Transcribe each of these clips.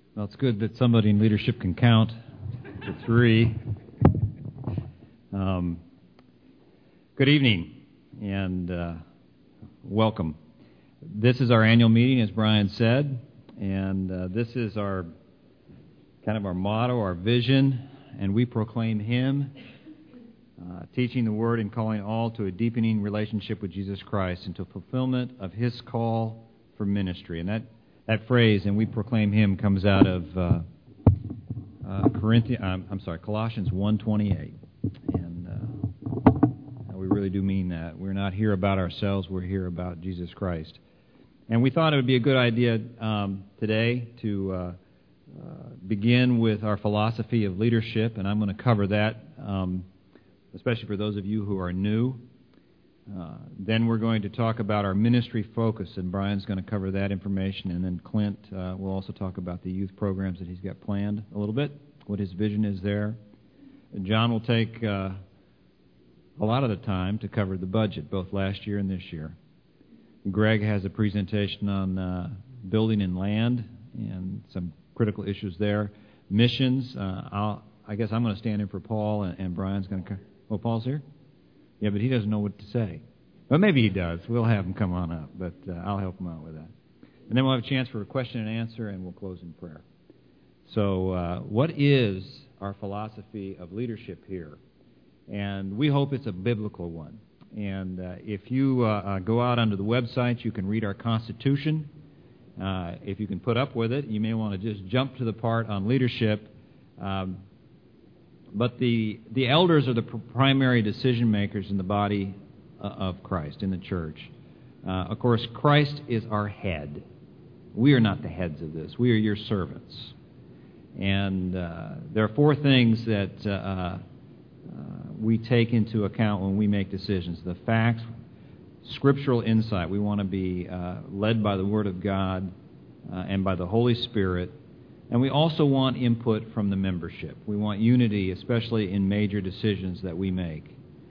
Well, it's good that somebody in leadership can count to three. Good evening and welcome. This is our annual meeting, as Brian said, and this is our motto, our vision, and we proclaim Him, teaching the Word and calling all to a deepening relationship with Jesus Christ and to fulfillment of His call for ministry. And that phrase, and we proclaim Him, comes out of Colossians 1:28, and we really do mean that. We're not here about ourselves, we're here about Jesus Christ. And we thought it would be a good idea today to begin with our philosophy of leadership, and I'm going to cover that, especially for those of you who are new. Then we're going to talk about our ministry focus, and Brian's going to cover that information, and then Clint will also talk about the youth programs that he's got planned a little bit, what his vision is there. And John will take a lot of the time to cover the budget, both last year and this year. Greg has a presentation on building and land and some critical issues there. Missions, I guess I'm going to stand in for Paul, and Brian's going to... Oh, Paul's here? Yeah, but he doesn't know what to say. Well, maybe he does. We'll have him come on up, but I'll help him out with that. And then we'll have a chance for a question and answer, and we'll close in prayer. So what is our philosophy of leadership here? And we hope it's a biblical one. And if you go out onto the website, you can read our Constitution. If you can put up with it, you may want to just jump to the part on leadership. But the elders are the primary decision makers in the body of Christ, in the church. Of course, Christ is our head. We are not the heads of this. We are your servants. And there are four things that we take into account when we make decisions. The facts, scriptural insight. We want to be led by the Word of God and by the Holy Spirit. And we also want input from the membership. We want unity, especially in major decisions that we make.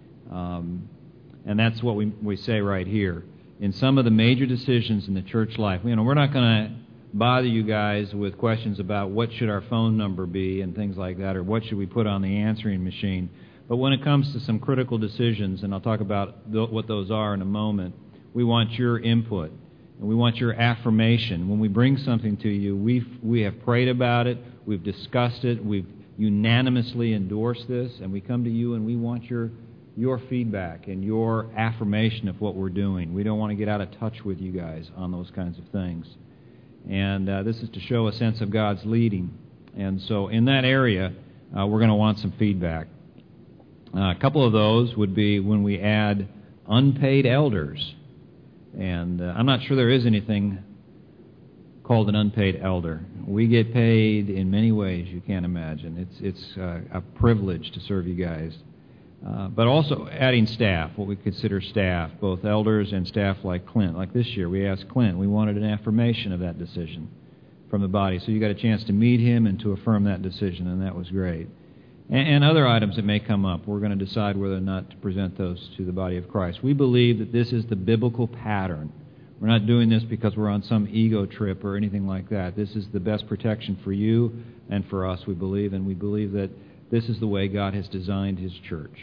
And that's what we say right here. In some of the major decisions in the church life, we're not going to bother you guys with questions about what should our phone number be and things like that, or what should we put on the answering machine. But when it comes to some critical decisions, and I'll talk about what those are in a moment, we want your input. And we want your affirmation. When we bring something to you, we have prayed about it, we've discussed it, we've unanimously endorsed this, and we come to you and we want your feedback and your affirmation of what we're doing. We don't want to get out of touch with you guys on those kinds of things. And this is to show a sense of God's leading. And so in that area, we're going to want some feedback. A couple of those would be when we add unpaid elders. And I'm not sure there is anything called an unpaid elder. We get paid in many ways you can't imagine. It's a privilege to serve you guys. But also adding staff, what we consider staff, both elders and staff like Clint. Like this year, we asked Clint. We wanted an affirmation of that decision from the body. So you got a chance to meet him and to affirm that decision, and that was great. And other items that may come up, we're going to decide whether or not to present those to the body of Christ. We believe that this is the biblical pattern. We're not doing this because we're on some ego trip or anything like that. This is the best protection for you and for us, we believe, and we believe that this is the way God has designed His church.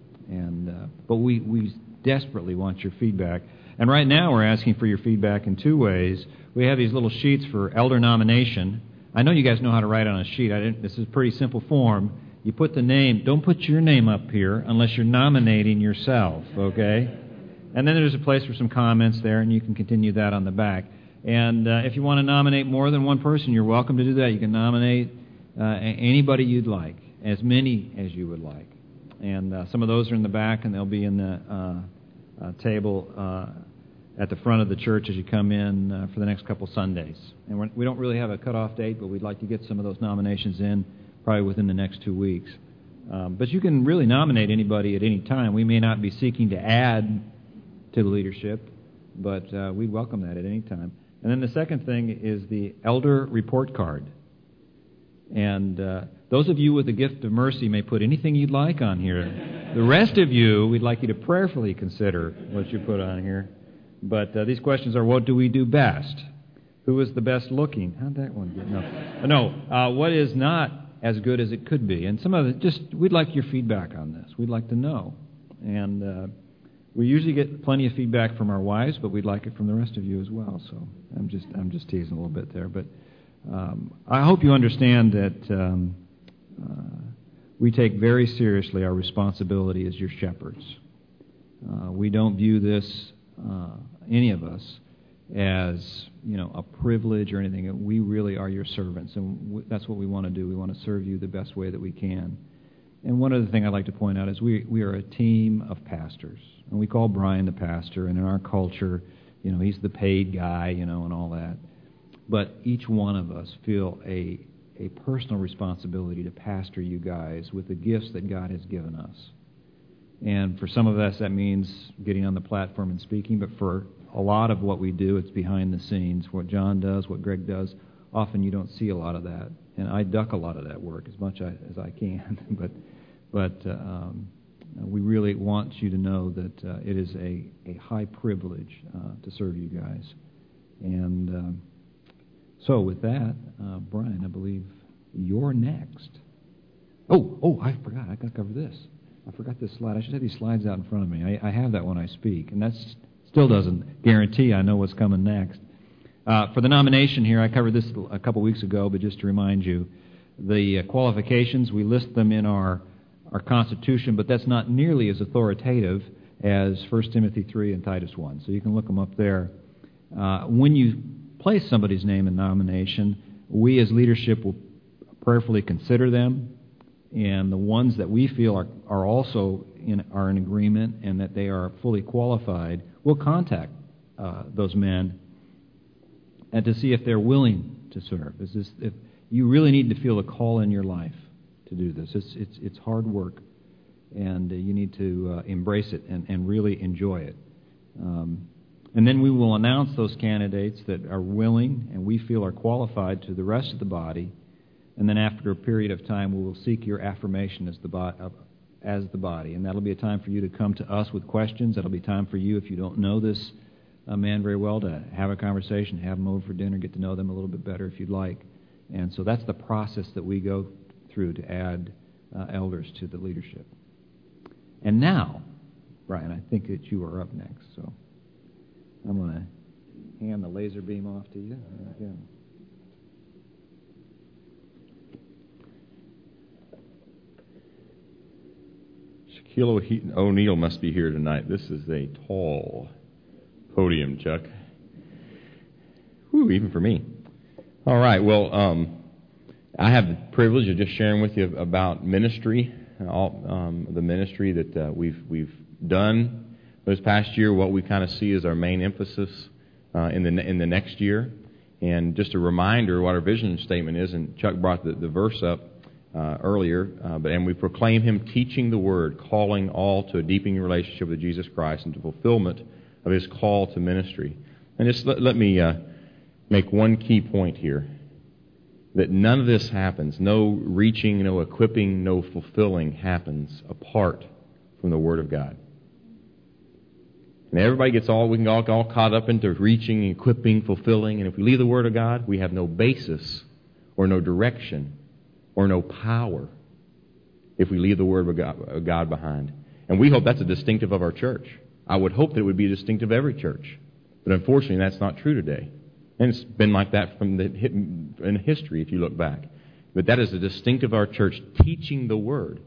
But we desperately want your feedback. And right now we're asking for your feedback in two ways. We have these little sheets for elder nomination. I know you guys know how to write on a sheet. This is a pretty simple form. You put the name, don't put your name up here unless you're nominating yourself, okay? And then there's a place for some comments there, and you can continue that on the back. And if you want to nominate more than one person, you're welcome to do that. You can nominate anybody you'd like, as many as you would like. And some of those are in the back, and they'll be in the table at the front of the church as you come in for the next couple Sundays. And we don't really have a cutoff date, but we'd like to get some of those nominations in probably within the next 2 weeks. But you can really nominate anybody at any time. We may not be seeking to add to the leadership, but we'd welcome that at any time. And then the second thing is the elder report card. And those of you with the gift of mercy may put anything you'd like on here. The rest of you, we'd like you to prayerfully consider what you put on here. But these questions are, what do we do best? Who is the best looking? How'd that one get? No. What is not as good as it could be? And some of it, we'd like your feedback on this. We'd like to know. And we usually get plenty of feedback from our wives, but we'd like it from the rest of you as well. So I'm just teasing a little bit there. But I hope you understand that we take very seriously our responsibility as your shepherds. We don't view this, any of us, as a privilege or anything. We really are your servants, and that's what we want to do. We want to serve you the best way that we can. And one other thing I'd like to point out is we are a team of pastors, and we call Brian the pastor. And in our culture, he's the paid guy, and all that. But each one of us feel a personal responsibility to pastor you guys with the gifts that God has given us. And for some of us, that means getting on the platform and speaking. But for a lot of what we do, it's behind the scenes. What John does, what Greg does, often you don't see a lot of that. And I duck a lot of that work as much as I can. but we really want you to know that it is a high privilege to serve you guys. And so with that, Brian, I believe you're next. Oh, I forgot. I got to cover this. I forgot this slide. I should have these slides out in front of me. I have that when I speak, and that still doesn't guarantee I know what's coming next. For the nomination here, I covered this a couple weeks ago, but just to remind you, the qualifications, we list them in our Constitution, but that's not nearly as authoritative as 1 Timothy 3 and Titus 1, so you can look them up there. When you place somebody's name in nomination, we as leadership will prayerfully consider them, and the ones that we feel are also in agreement and that they are fully qualified, we'll contact those men and to see if they're willing to serve. If you really need to feel a call in your life to do this. It's hard work, and you need to embrace it and really enjoy it. And then we will announce those candidates that are willing and we feel are qualified to the rest of the body. And then after a period of time, we will seek your affirmation as the body. And that'll be a time for you to come to us with questions. That'll be time for you, if you don't know this man very well, to have a conversation, have them over for dinner, get to know them a little bit better if you'd like. And so that's the process that we go through to add elders to the leadership. And now, Brian, I think that you are up next. So I'm going to hand the laser beam off to you. Again. Shaquille O'Neal must be here tonight. This is a tall podium, Chuck. Whew, even for me. All right, well, I have the privilege of just sharing with you about ministry, the ministry that we've done this past year, what we kind of see as our main emphasis in the next year. And just a reminder what our vision statement is, and Chuck brought the verse up earlier, and we proclaim Him teaching the Word, calling all to a deepening relationship with Jesus Christ and to fulfillment of His call to ministry. And just let me make one key point here, that none of this happens, no reaching, no equipping, no fulfilling happens apart from the Word of God. And everybody we can all caught up into reaching, equipping, fulfilling, and if we leave the Word of God, we have no basis or no direction or no power if we leave the Word of God behind. And we hope that's a distinctive of our church. I would hope that it would be distinctive of every church. But unfortunately, that's not true today. And it's been like that in history, if you look back. But that is a distinctive of our church, teaching the Word.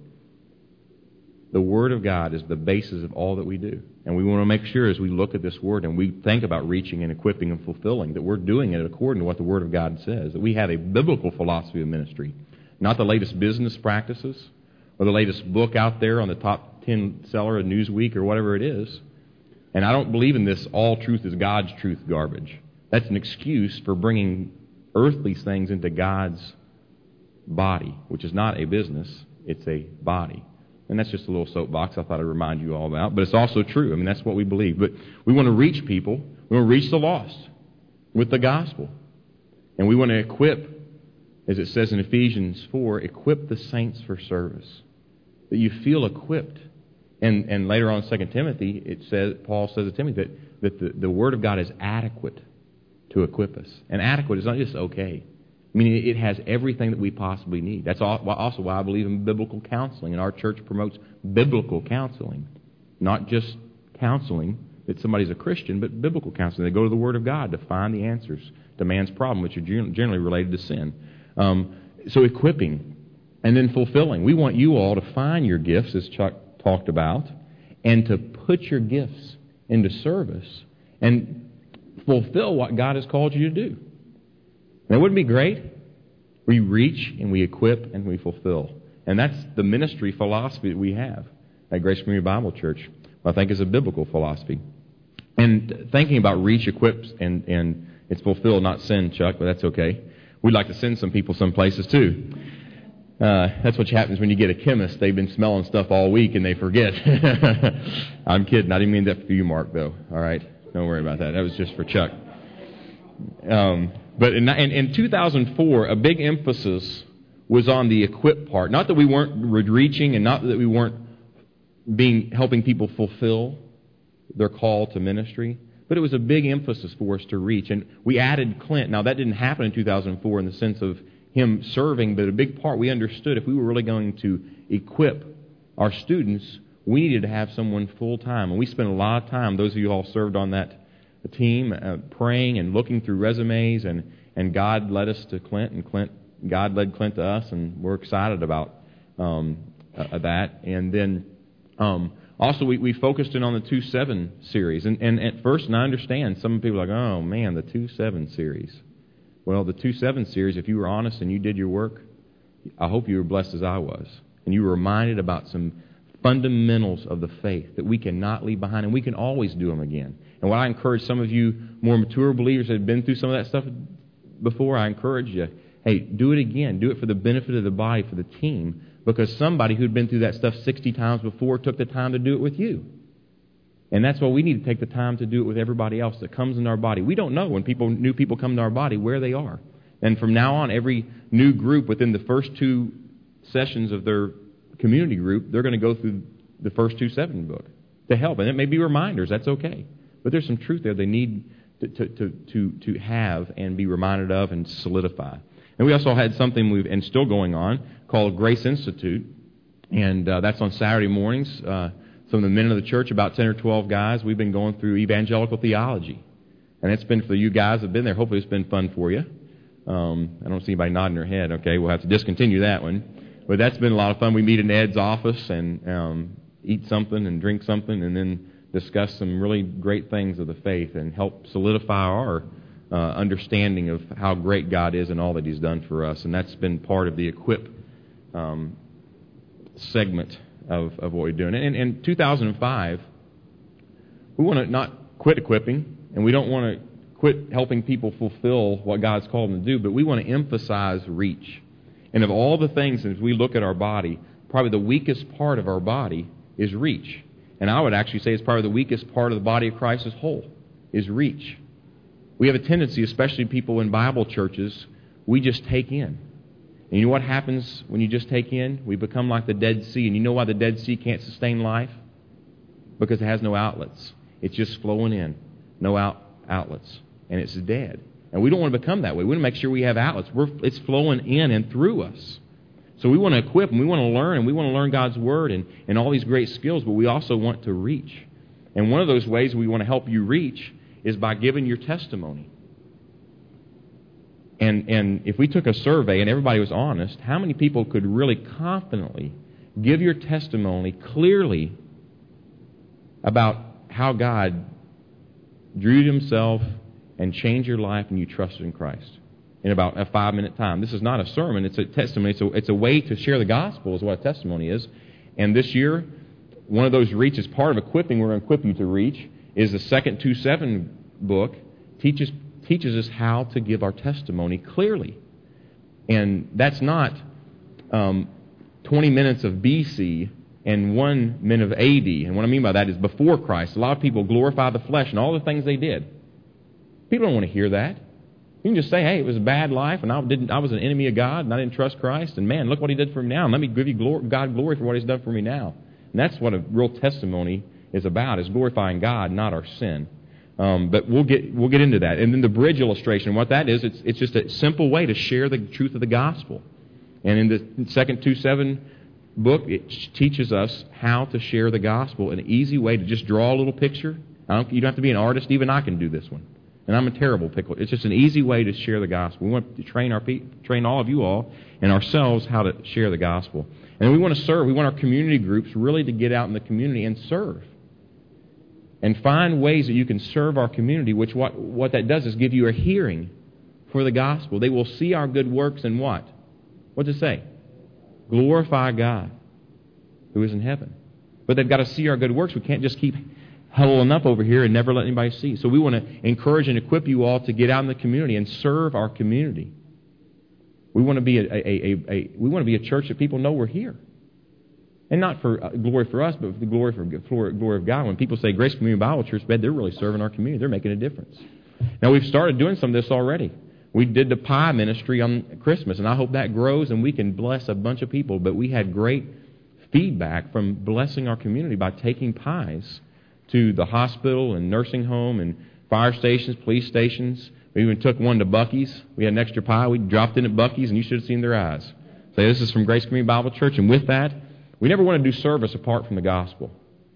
The Word of God is the basis of all that we do. And we want to make sure as we look at this Word and we think about reaching and equipping and fulfilling, that we're doing it according to what the Word of God says. That we have a biblical philosophy of ministry. Not the latest business practices or the latest book out there on the top 10 seller of Newsweek or whatever it is. And I don't believe in this all truth is God's truth garbage. That's an excuse for bringing earthly things into God's body, which is not a business, it's a body. And that's just a little soapbox I thought I'd remind you all about. But it's also true. I mean, that's what we believe. But we want to reach people. We want to reach the lost with the gospel. And we want to equip, as it says in Ephesians 4, equip the saints for service. That you feel equipped. And later on in 2 Timothy, Paul says to Timothy that the Word of God is adequate to equip us. And adequate is not just okay. I mean, it has everything that we possibly need. That's also why I believe in biblical counseling, and our church promotes biblical counseling. Not just counseling that somebody's a Christian, but biblical counseling. They go to the Word of God to find the answers to man's problem, which are generally related to sin. So equipping and then fulfilling. We want you all to find your gifts, as Chuck talked about, and to put your gifts into service and fulfill what God has called you to do. Now, wouldn't it be great? We reach and we equip and we fulfill. And that's the ministry philosophy that we have at Grace Community Bible Church. I think is a biblical philosophy. And thinking about reach, equips, and it's fulfilled, not sin, Chuck, but that's okay. We'd like to send some people some places too. That's what happens when you get a chemist. They've been smelling stuff all week and they forget. I'm kidding. I didn't mean that for you, Mark, though. All right? Don't worry about that. That was just for Chuck. But in 2004, a big emphasis was on the equip part. Not that we weren't reaching and not that we weren't helping people fulfill their call to ministry, but it was a big emphasis for us to reach. And we added Clint. Now, that didn't happen in 2004 in the sense of him serving, but a big part we understood if we were really going to equip our students, we needed to have someone full-time. And we spent a lot of time, those of you who all served on that team, praying and looking through resumes, and God led us to Clint, and God led Clint to us, and we're excited about that. And then also we focused in on the 2-7 series. And at first, and I understand, some people are like, oh man, the 2-7 series. Well, the 2-7 series, if you were honest and you did your work, I hope you were blessed as I was. And you were reminded about some fundamentals of the faith that we cannot leave behind, and we can always do them again. And what I encourage some of you more mature believers that have been through some of that stuff before, I encourage you, hey, do it again. Do it for the benefit of the body, for the team, because somebody who'd been through that stuff 60 times before took the time to do it with you. And that's why we need to take the time to do it with everybody else that comes in our body. We don't know when new people come to our body where they are. And from now on, every new group within the first 2 sessions of their community group, they're going to go through the first 2-7 book to help. And it may be reminders. That's okay. But there's some truth there they need to have and be reminded of and solidify. And we also had something and still going on called Grace Institute. And that's on Saturday mornings. Some of the men of the church, about 10 or 12 guys, we've been going through evangelical theology. And it's been, for you guys that have been there, hopefully it's been fun for you. I don't see anybody nodding their head. Okay, we'll have to discontinue that one. But that's been a lot of fun. We meet in Ed's office and eat something and drink something and then discuss some really great things of the faith and help solidify our understanding of how great God is and all that He's done for us. And that's been part of the equip segment of what we're doing. And in 2005, we want to not quit equipping, and we don't want to quit helping people fulfill what God's called them to do, but we want to emphasize reach. And of all the things, as we look at our body, probably the weakest part of our body is reach. And I would actually say it's probably the weakest part of the body of Christ as whole, is reach. We have a tendency, especially people in Bible churches, we just take in. And you know what happens when you just take in? We become like the Dead Sea. And you know why the Dead Sea can't sustain life? Because it has no outlets. It's just flowing in. No outlets. And it's dead. And we don't want to become that way. We want to make sure we have outlets. It's flowing in and through us. So we want to equip and we want to learn, and we want to learn God's Word and all these great skills, but we also want to reach. And one of those ways we want to help you reach is by giving your testimony. And if we took a survey and everybody was honest, how many people could really confidently give your testimony clearly about how God drew you to Himself and changed your life and you trusted in Christ in about a 5-minute time? This is not a sermon, it's a testimony. It's a way to share the gospel is what a testimony is. And this year, one of those reaches, part of equipping, we're going to equip you to reach, is the second 2-7 book teaches us how to give our testimony clearly. And that's not 20 minutes of BC and 1 minute of AD. And what I mean by that is before Christ. A lot of people glorify the flesh and all the things they did. People don't want to hear that. You can just say, hey, it was a bad life, and I was an enemy of God, and I didn't trust Christ, and man, look what He did for me now, and let me give you God glory for what He's done for me now. And that's what a real testimony is about, is glorifying God, not our sin. But we'll get into that. And then the bridge illustration, what that is, it's just a simple way to share the truth of the gospel. And in the 2 2:7 book, it teaches us how to share the gospel, an easy way to just draw a little picture. You don't have to be an artist. Even I can do this one. And I'm a terrible pickler. It's just an easy way to share the gospel. We want to train all of you all and ourselves how to share the gospel. And we want to serve. We want our community groups really to get out in the community and serve. And find ways that you can serve our community, which what that does is give you a hearing for the gospel. They will see our good works and what? What does it say? Glorify God who is in heaven. But they've got to see our good works. We can't just keep huddling up over here and never let anybody see. So we want to encourage and equip you all to get out in the community and serve our community. We want to be a church that people know we're here. And not for glory for us, but for the glory of God. When people say Grace Community Bible Church, they're really serving our community. They're making a difference. Now, we've started doing some of this already. We did the pie ministry on Christmas, and I hope that grows and we can bless a bunch of people. But we had great feedback from blessing our community by taking pies to the hospital and nursing home and fire stations, police stations. We even took one to Buc-ee's. We had an extra pie. We dropped in at Buc-ee's, and you should have seen their eyes. Say, this is from Grace Community Bible Church, and with that, we never want to do service apart from the gospel.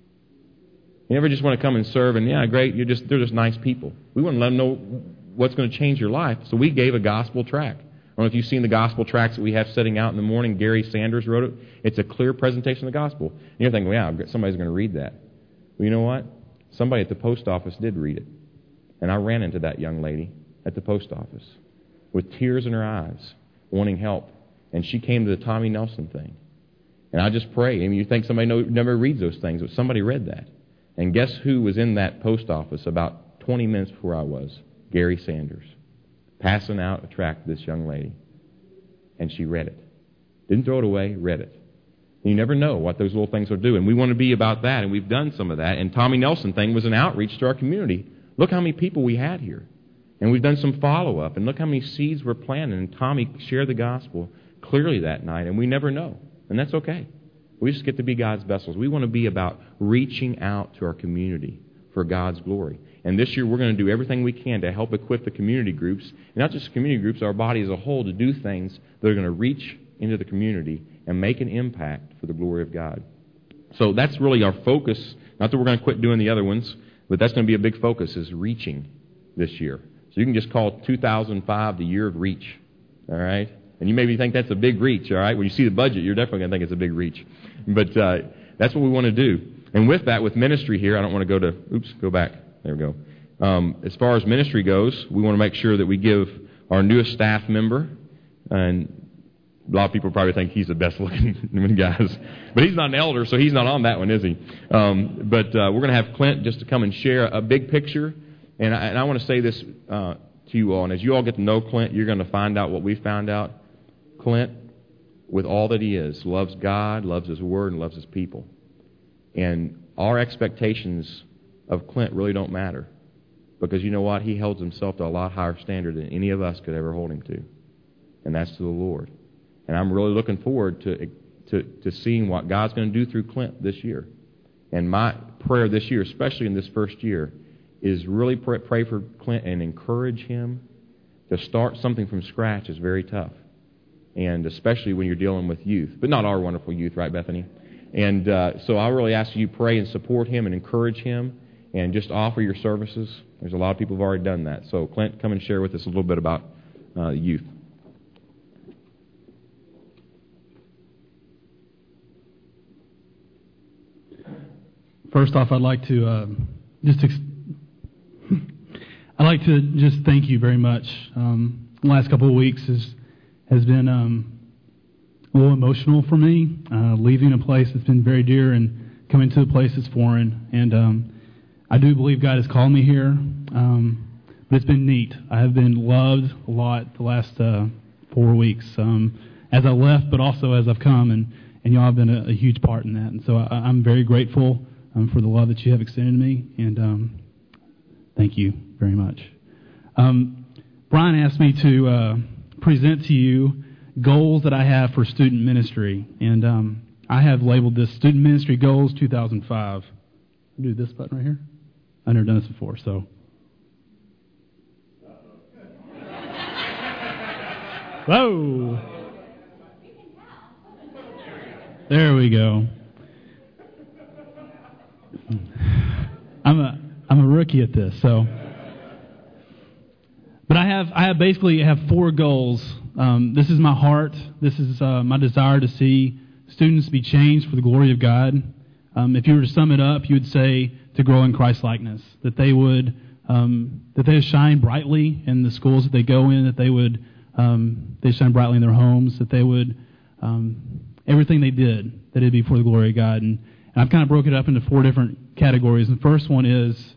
You never just want to come and serve and, yeah, great, they're just nice people. We want to let them know what's going to change your life. So we gave a gospel tract. I don't know if you've seen the gospel tracts that we have setting out in the morning. Gary Sanders wrote it. It's a clear presentation of the gospel. And you're thinking, well, yeah, somebody's going to read that. Well, you know what? Somebody at the post office did read it. And I ran into that young lady at the post office with tears in her eyes, wanting help. And she came to the Tommy Nelson thing. And I just pray. I mean, you think somebody never reads those things, but somebody read that. And guess who was in that post office about 20 minutes before I was? Gary Sanders. Passing out a tract to this young lady. And she read it. Didn't throw it away, read it. And you never know what those little things will do. And we want to be about that, and we've done some of that. And Tommy Nelson thing was an outreach to our community. Look how many people we had here. And we've done some follow-up. And look how many seeds were planted. And Tommy shared the gospel clearly that night. And we never know. And that's okay. We just get to be God's vessels. We want to be about reaching out to our community for God's glory. And this year we're going to do everything we can to help equip the community groups, and not just community groups, our body as a whole, to do things that are going to reach into the community and make an impact for the glory of God. So that's really our focus. Not that we're going to quit doing the other ones, but that's going to be a big focus, is reaching this year. So you can just call 2005 the year of reach. All right? And you maybe think that's a big reach, all right? When you see the budget, you're definitely going to think it's a big reach. But that's what we want to do. And with that, with ministry here, I don't want to go back. There we go. As far as ministry goes, we want to make sure that we give our newest staff member, and a lot of people probably think he's the best looking guys, but he's not an elder, so he's not on that one, is he? But we're going to have Clint just to come and share a big picture. And I want to say this to you all, and as you all get to know Clint, you're going to find out what we found out. Clint, with all that he is, loves God, loves His Word, and loves His people. And our expectations of Clint really don't matter. Because you know what? He holds himself to a lot higher standard than any of us could ever hold him to. And that's to the Lord. And I'm really looking forward to seeing what God's going to do through Clint this year. And my prayer this year, especially in this first year, is really pray for Clint and encourage him. To start something from scratch is very tough. And especially when you're dealing with youth. But not our wonderful youth, right, Bethany? And so I really ask you to pray and support him and encourage him and just offer your services. There's a lot of people who have already done that. So Clint, come and share with us a little bit about youth. First off, I'd like to just thank you very much. The last couple of weeks has been a little emotional for me, leaving a place that's been very dear and coming to a place that's foreign. And I do believe God has called me here, but it's been neat. I have been loved a lot the last 4 weeks, as I left, but also as I've come, and y'all have been a huge part in that. And so I'm very grateful for the love that you have extended to me, and thank you very much. Brian asked me to present to you goals that I have for student ministry, and I have labeled this Student Ministry Goals 2005. Do this button right here. I've never done this before, so Whoa. There we go. I'm a rookie at this, so. But I have 4 goals. This is my heart. This is my desire to see students be changed for the glory of God. If you were to sum it up, you would say to grow in Christ-likeness, that they would shine brightly in the schools that they go in, that they shine brightly in their homes, that they would everything they did, that it'd be for the glory of God. And I've kind of broken it up into 4 different categories. And the first one is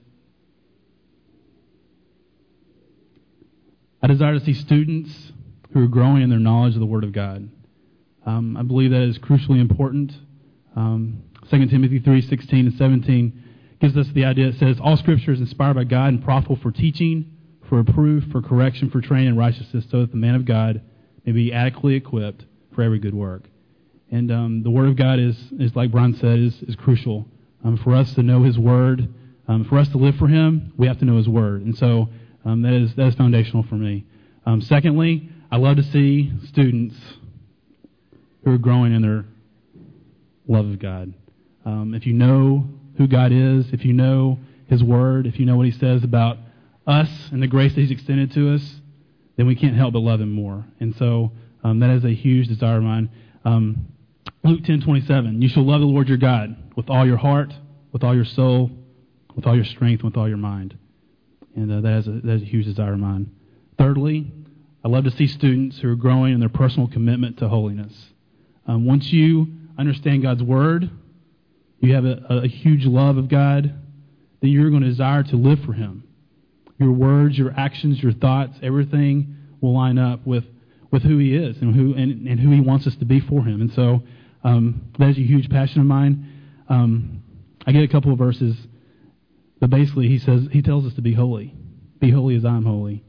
I desire to see students who are growing in their knowledge of the Word of God. I believe that is crucially important. 2 Timothy 3:16 and 17 gives us the idea. It says, all Scripture is inspired by God and profitable for teaching, for reproof, for correction, for training in righteousness, so that the man of God may be adequately equipped for every good work. And the Word of God is like Brian said, is crucial. For us to know His Word, for us to live for Him, we have to know His Word. And so that is foundational for me. Secondly, I love to see students who are growing in their love of God. If you know who God is, if you know His Word, if you know what He says about us and the grace that He's extended to us, then we can't help but love Him more. And so that is a huge desire of mine. Luke 10:27, you shall love the Lord your God with all your heart, with all your soul, with all your strength, with all your mind. And that is a huge desire of mine. Thirdly, I love to see students who are growing in their personal commitment to holiness. Once you understand God's Word, you have a huge love of God, then you're going to desire to live for Him. Your words, your actions, your thoughts, everything will line up with who He is and who He wants us to be for Him. And so that is a huge passion of mine. I get a couple of verses, but basically He tells us to be holy. Be holy as I am holy.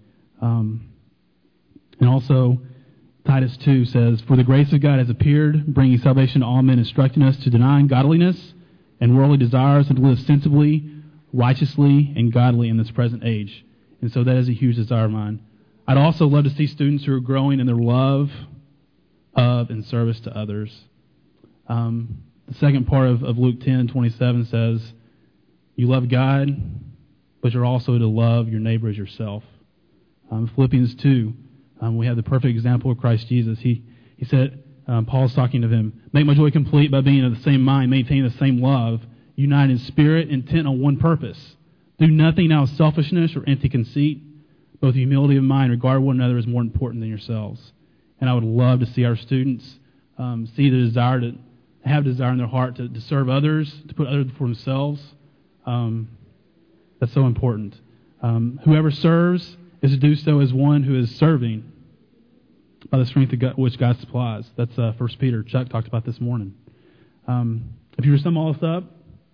And also Titus 2 says, for the grace of God has appeared, bringing salvation to all men, instructing us to deny ungodliness and worldly desires and to live sensibly, righteously, and godly in this present age. And so that is a huge desire of mine. I'd also love to see students who are growing in their love of and service to others. The second part of Luke 10:27 says, you love God, but you're also to love your neighbor as yourself. Philippians 2, we have the perfect example of Christ Jesus. He said, Paul's talking to him, make my joy complete by being of the same mind, maintaining the same love, united in spirit, intent on one purpose. Do nothing out of selfishness or empty conceit, but with humility of mind, regard one another as more important than yourselves. And I would love to see our students see the desire to have desire in their heart to serve others, to put others before themselves. That's so important. Whoever serves is to do so as one who is serving by the strength of God, which God supplies. That's 1 Peter. Chuck talked about this morning. If you were to sum all this up,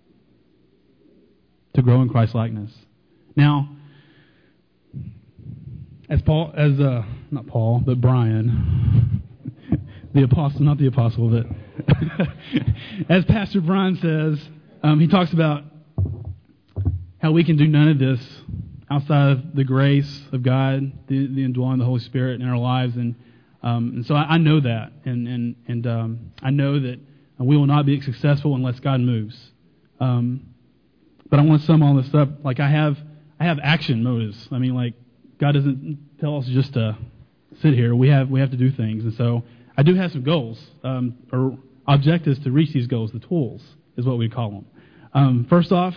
to grow in Christ-likeness. Now, not Paul, but Brian, the apostle, not the apostle, but as Pastor Brian says, he talks about how we can do none of this outside of the grace of God, the indwelling of the Holy Spirit in our lives, and so I know that, and I know that we will not be successful unless God moves. But I want to sum all this up. Like I have action motives. I mean, like God doesn't tell us just to sit here. We have to do things, and so I do have some goals or objectives to reach these goals. The tools is what we call them. First off,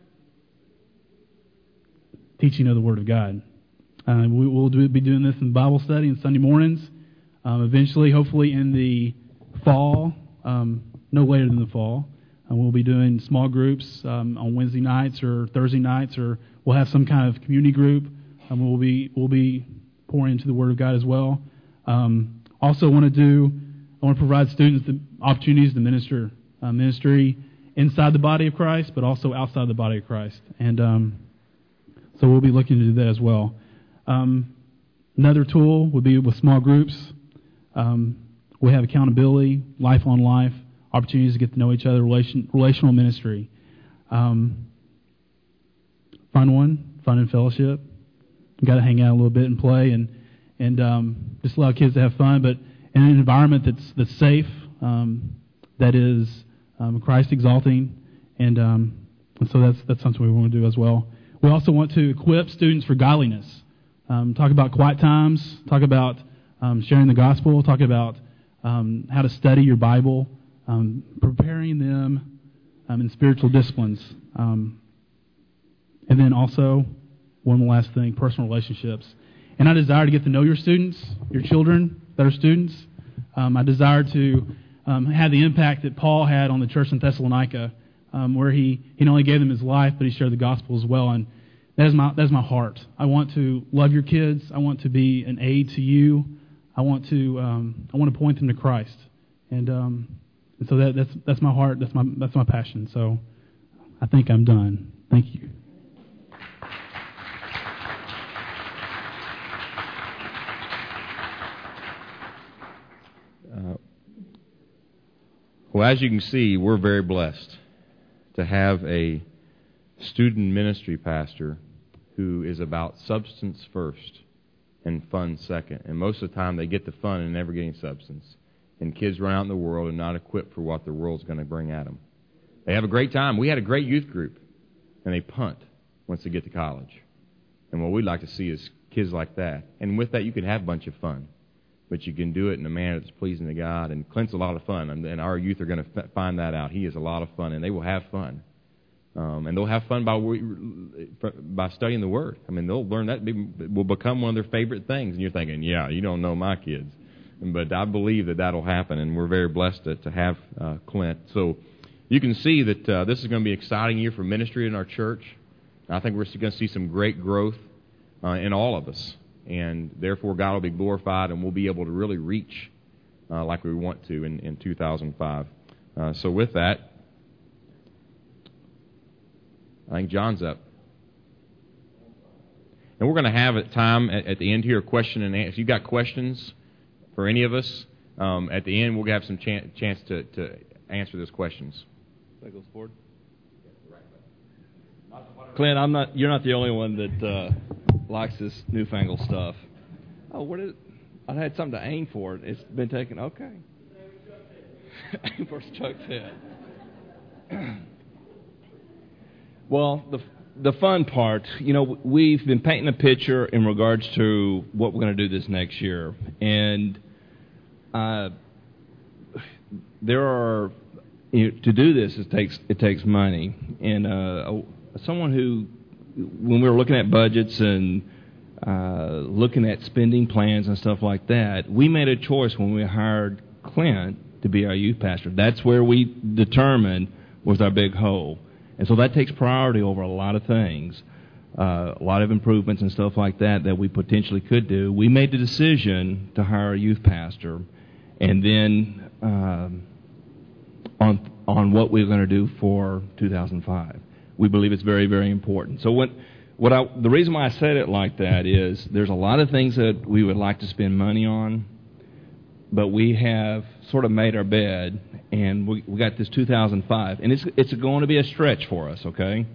teaching of the Word of God. We will be doing this in Bible study and Sunday mornings. Eventually, hopefully in the fall, no later than the fall, we'll be doing small groups on Wednesday nights or Thursday nights, or we'll have some kind of community group. We'll be pouring into the Word of God as well. Also, I want to provide students the opportunities to ministry inside the body of Christ, but also outside the body of Christ. And so we'll be looking to do that as well. Another tool would be with small groups. We have accountability, life on life, opportunities to get to know each other, relational ministry. Fun and fellowship. We've got to hang out a little bit and play. And and just allow kids to have fun, but in an environment that's safe, that is Christ exalting, and so that's something we want to do as well. We also want to equip students for godliness. Talk about quiet times. Talk about sharing the gospel. Talk about how to study your Bible. Preparing them in spiritual disciplines. And then also, one last thing, personal relationships. And I desire to get to know your students, your children that are students. I desire to have the impact that Paul had on the church in Thessalonica, where he not only gave them his life, but he shared the gospel as well. And that is my heart. I want to love your kids. I want to be an aid to you. I want to point them to Christ. And so that's my heart. That's my passion. So I think I'm done. Thank you. Well, as you can see, we're very blessed to have a student ministry pastor who is about substance first and fun second. And most of the time they get the fun and never get any substance. And kids run out in the world and not equipped for what the world's going to bring at them. They have a great time. We had a great youth group, and they punt once they get to college. And what we'd like to see is kids like that. And with that, you can have a bunch of fun. But you can do it in a manner that's pleasing to God. And Clint's a lot of fun, and our youth are going to find that out. He is a lot of fun, and they will have fun. And they'll have fun by studying the Word. I mean, they'll learn that. It will become one of their favorite things. And you're thinking, yeah, you don't know my kids. But I believe that that'll happen, and we're very blessed to have Clint. So you can see that this is going to be an exciting year for ministry in our church. I think we're going to see some great growth in all of us. And therefore, God will be glorified, and we'll be able to really reach like we want to in 2005. So with that, I think John's up. And we're going to have a time at the end here, a question and answer. If you've got questions for any of us, at the end we'll have some chance to answer those questions. That goes forward. Clint, you're not the only one that likes this newfangled stuff. Oh, I had something to aim for. It's been taken. Okay. Aim for Chuck's head. Well, the fun part, we've been painting a picture in regards to what we're going to do this next year, and there are to do this. It takes money, and someone who, when we were looking at budgets and looking at spending plans and stuff like that, we made a choice when we hired Clint to be our youth pastor. That's where we determined was our big hole. And so that takes priority over a lot of things, a lot of improvements and stuff like that we potentially could do. We made the decision to hire a youth pastor, and then on what we're going to do for 2005. We believe it's very, very important. So the reason why I said it like that is there's a lot of things that we would like to spend money on, but we have sort of made our bed, and we got this 2005, and it's going to be a stretch for us, okay?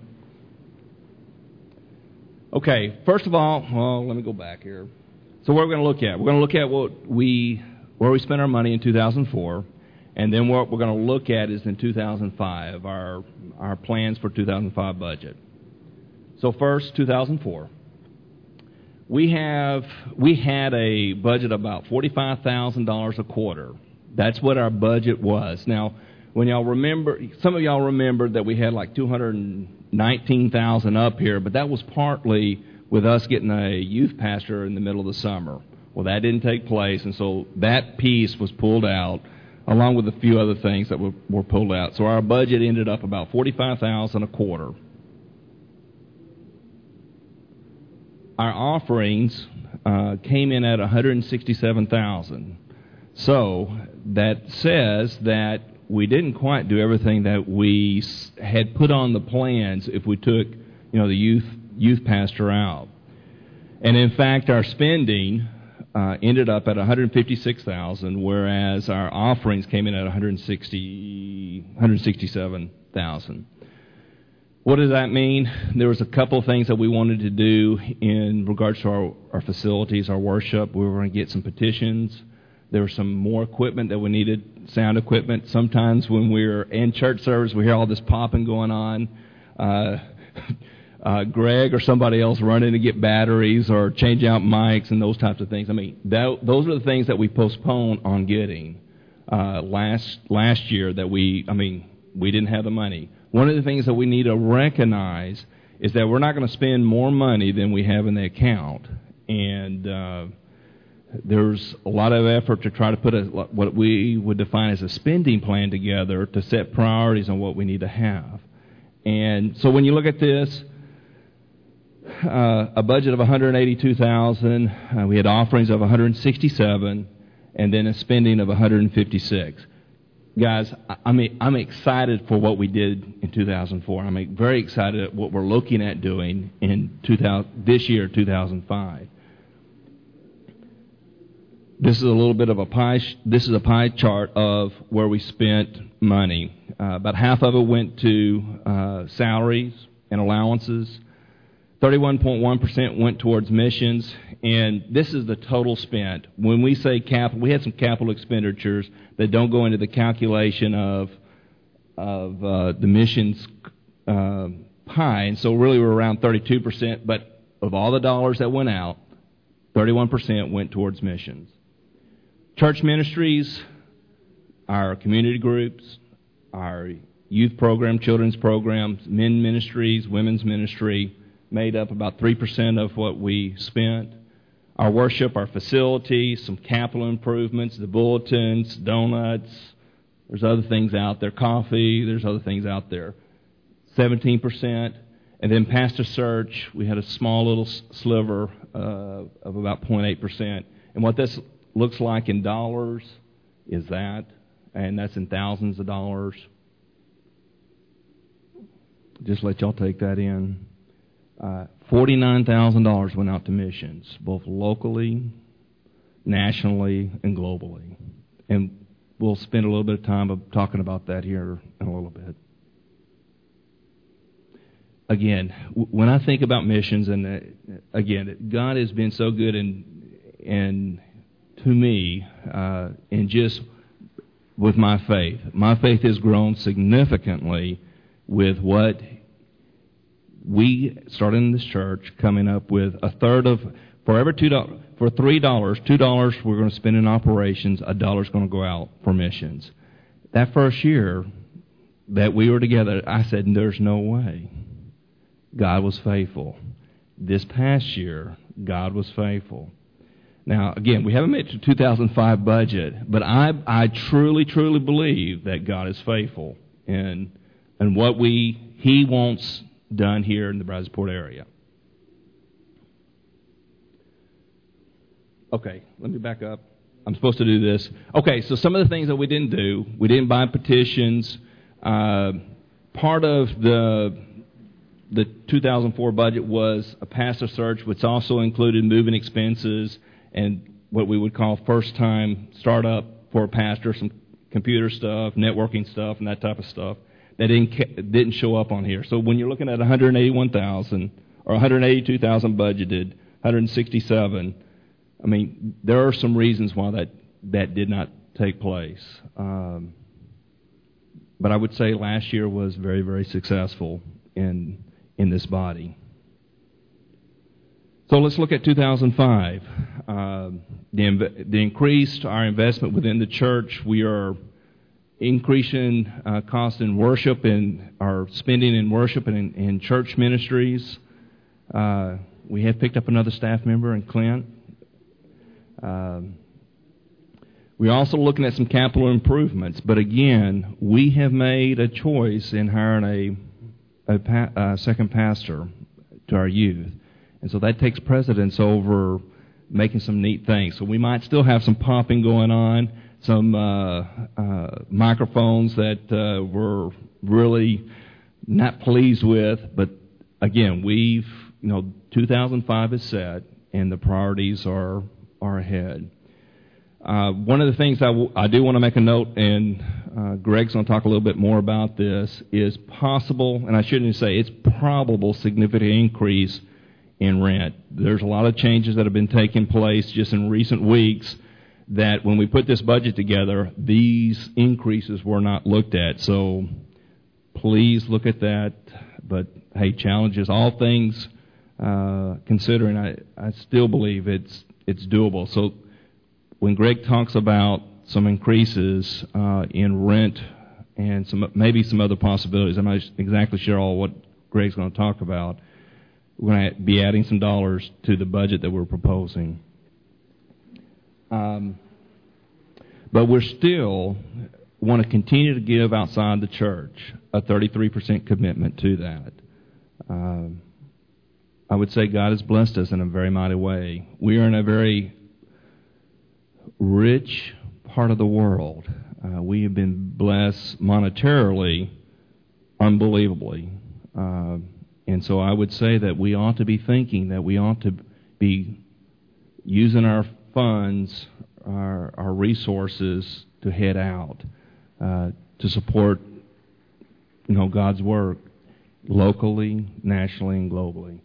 Okay, first of all, let me go back here. So what we're going to look at? We're going to look at where we spent our money in 2004, and then what we're going to look at is in 2005, our plans for 2005 budget. So first, 2004. We had a budget of about $45,000 a quarter. That's what our budget was. Now, when y'all remember, some of y'all remember that we had like $219,000 up here, but that was partly with us getting a youth pastor in the middle of the summer. Well, that didn't take place, and so that piece was pulled out, along with a few other things that were pulled out. So our budget ended up about $45,000 a quarter. Our offerings came in at $167,000. So that says that we didn't quite do everything that we had put on the plans if we took, the youth pastor out. And in fact, our spending ended up at $156,000, whereas our offerings came in at $167,000. What does that mean? There was a couple of things that we wanted to do in regards to our facilities, our worship. We were going to get some petitions. There was some more equipment that we needed, sound equipment. Sometimes when we're in church service, we hear all this popping going on. Greg or somebody else running to get batteries or change out mics and those types of things. I mean, those are the things that we postponed on getting last year that we didn't have the money. One of the things that we need to recognize is that we're not going to spend more money than we have in the account. And there's a lot of effort to try to put what we would define as a spending plan together to set priorities on what we need to have. And so when you look at this, a budget of $182,000, we had offerings of $167,000, and then a spending of $156,000. Guys, I'm excited for what we did in 2004. I'm very excited at what we're looking at doing in this year, 2005. This is a little bit of a pie. This is a pie chart of where we spent money. About half of it went to salaries and allowances. 31.1% went towards missions, and this is the total spent. When we say capital, we had some capital expenditures that don't go into the calculation of the missions pie, and so really we're around 32%, but of all the dollars that went out, 31% went towards missions. Church ministries, our community groups, our youth program, children's programs, men ministries, women's ministry, made up about 3% of what we spent. Our worship, our facilities, some capital improvements, the bulletins, donuts, there's other things out there, coffee, there's other things out there. 17%. And then pastor search, we had a small little sliver of about 0.8%. And what this looks like in dollars is that, and that's in thousands of dollars. Just let y'all take that in. $49,000 went out to missions, both locally, nationally, and globally. And we'll spend a little bit of time talking about that here in a little bit. Again, when I think about missions, and again, God has been so good and to me, and just with my faith. My faith has grown significantly with what we started in this church, coming up with a third of, for every $2, for $2 we're going to spend in operations, $1 is going to go out for missions. That first year that we were together, I said, there's no way. God was faithful. This past year, God was faithful. Now, again, we haven't made the 2005 budget, but I truly, truly believe that God is faithful in what He wants done here in the Brazosport area. Okay, let me back up. I'm supposed to do this. Okay, so some of the things that we didn't do, we didn't buy petitions. Part of the 2004 budget was a pastor search, which also included moving expenses and what we would call first-time startup for a pastor, some computer stuff, networking stuff, and that type of stuff that didn't show up on here. So when you're looking at $181,000 or $182,000 budgeted, $167,000, I mean, there are some reasons why that did not take place. But I would say last year was very, very successful in this body. So let's look at 2005. The increased our investment within the church. We are increasing cost in worship and our spending in worship and in church ministries. We have picked up another staff member in Clint. We're also looking at some capital improvements. But again, we have made a choice in hiring a second pastor to our youth. And so that takes precedence over making some neat things. So we might still have some popping going on, some microphones that we're really not pleased with. But again, 2005 is set, and the priorities are ahead. One of the things I do want to make a note, and Greg's going to talk a little bit more about this, is possible, and I shouldn't say it's probable, significant increase in rent. There's a lot of changes that have been taking place just in recent weeks that when we put this budget together, these increases were not looked at. So please look at that. But, hey, challenges, all things considering, I still believe it's doable. So when Greg talks about some increases in rent and maybe some other possibilities, I'm not exactly sure all what Greg's going to talk about. We're going to be adding some dollars to the budget that we're proposing. But we're still want to continue to give outside the church a 33% commitment to that. I would say God has blessed us in a very mighty way. We are in a very rich part of the world. We have been blessed monetarily, unbelievably. And so I would say that we ought to be thinking that we ought to be using our funds, our resources to head out, to support, God's work locally, nationally, and globally.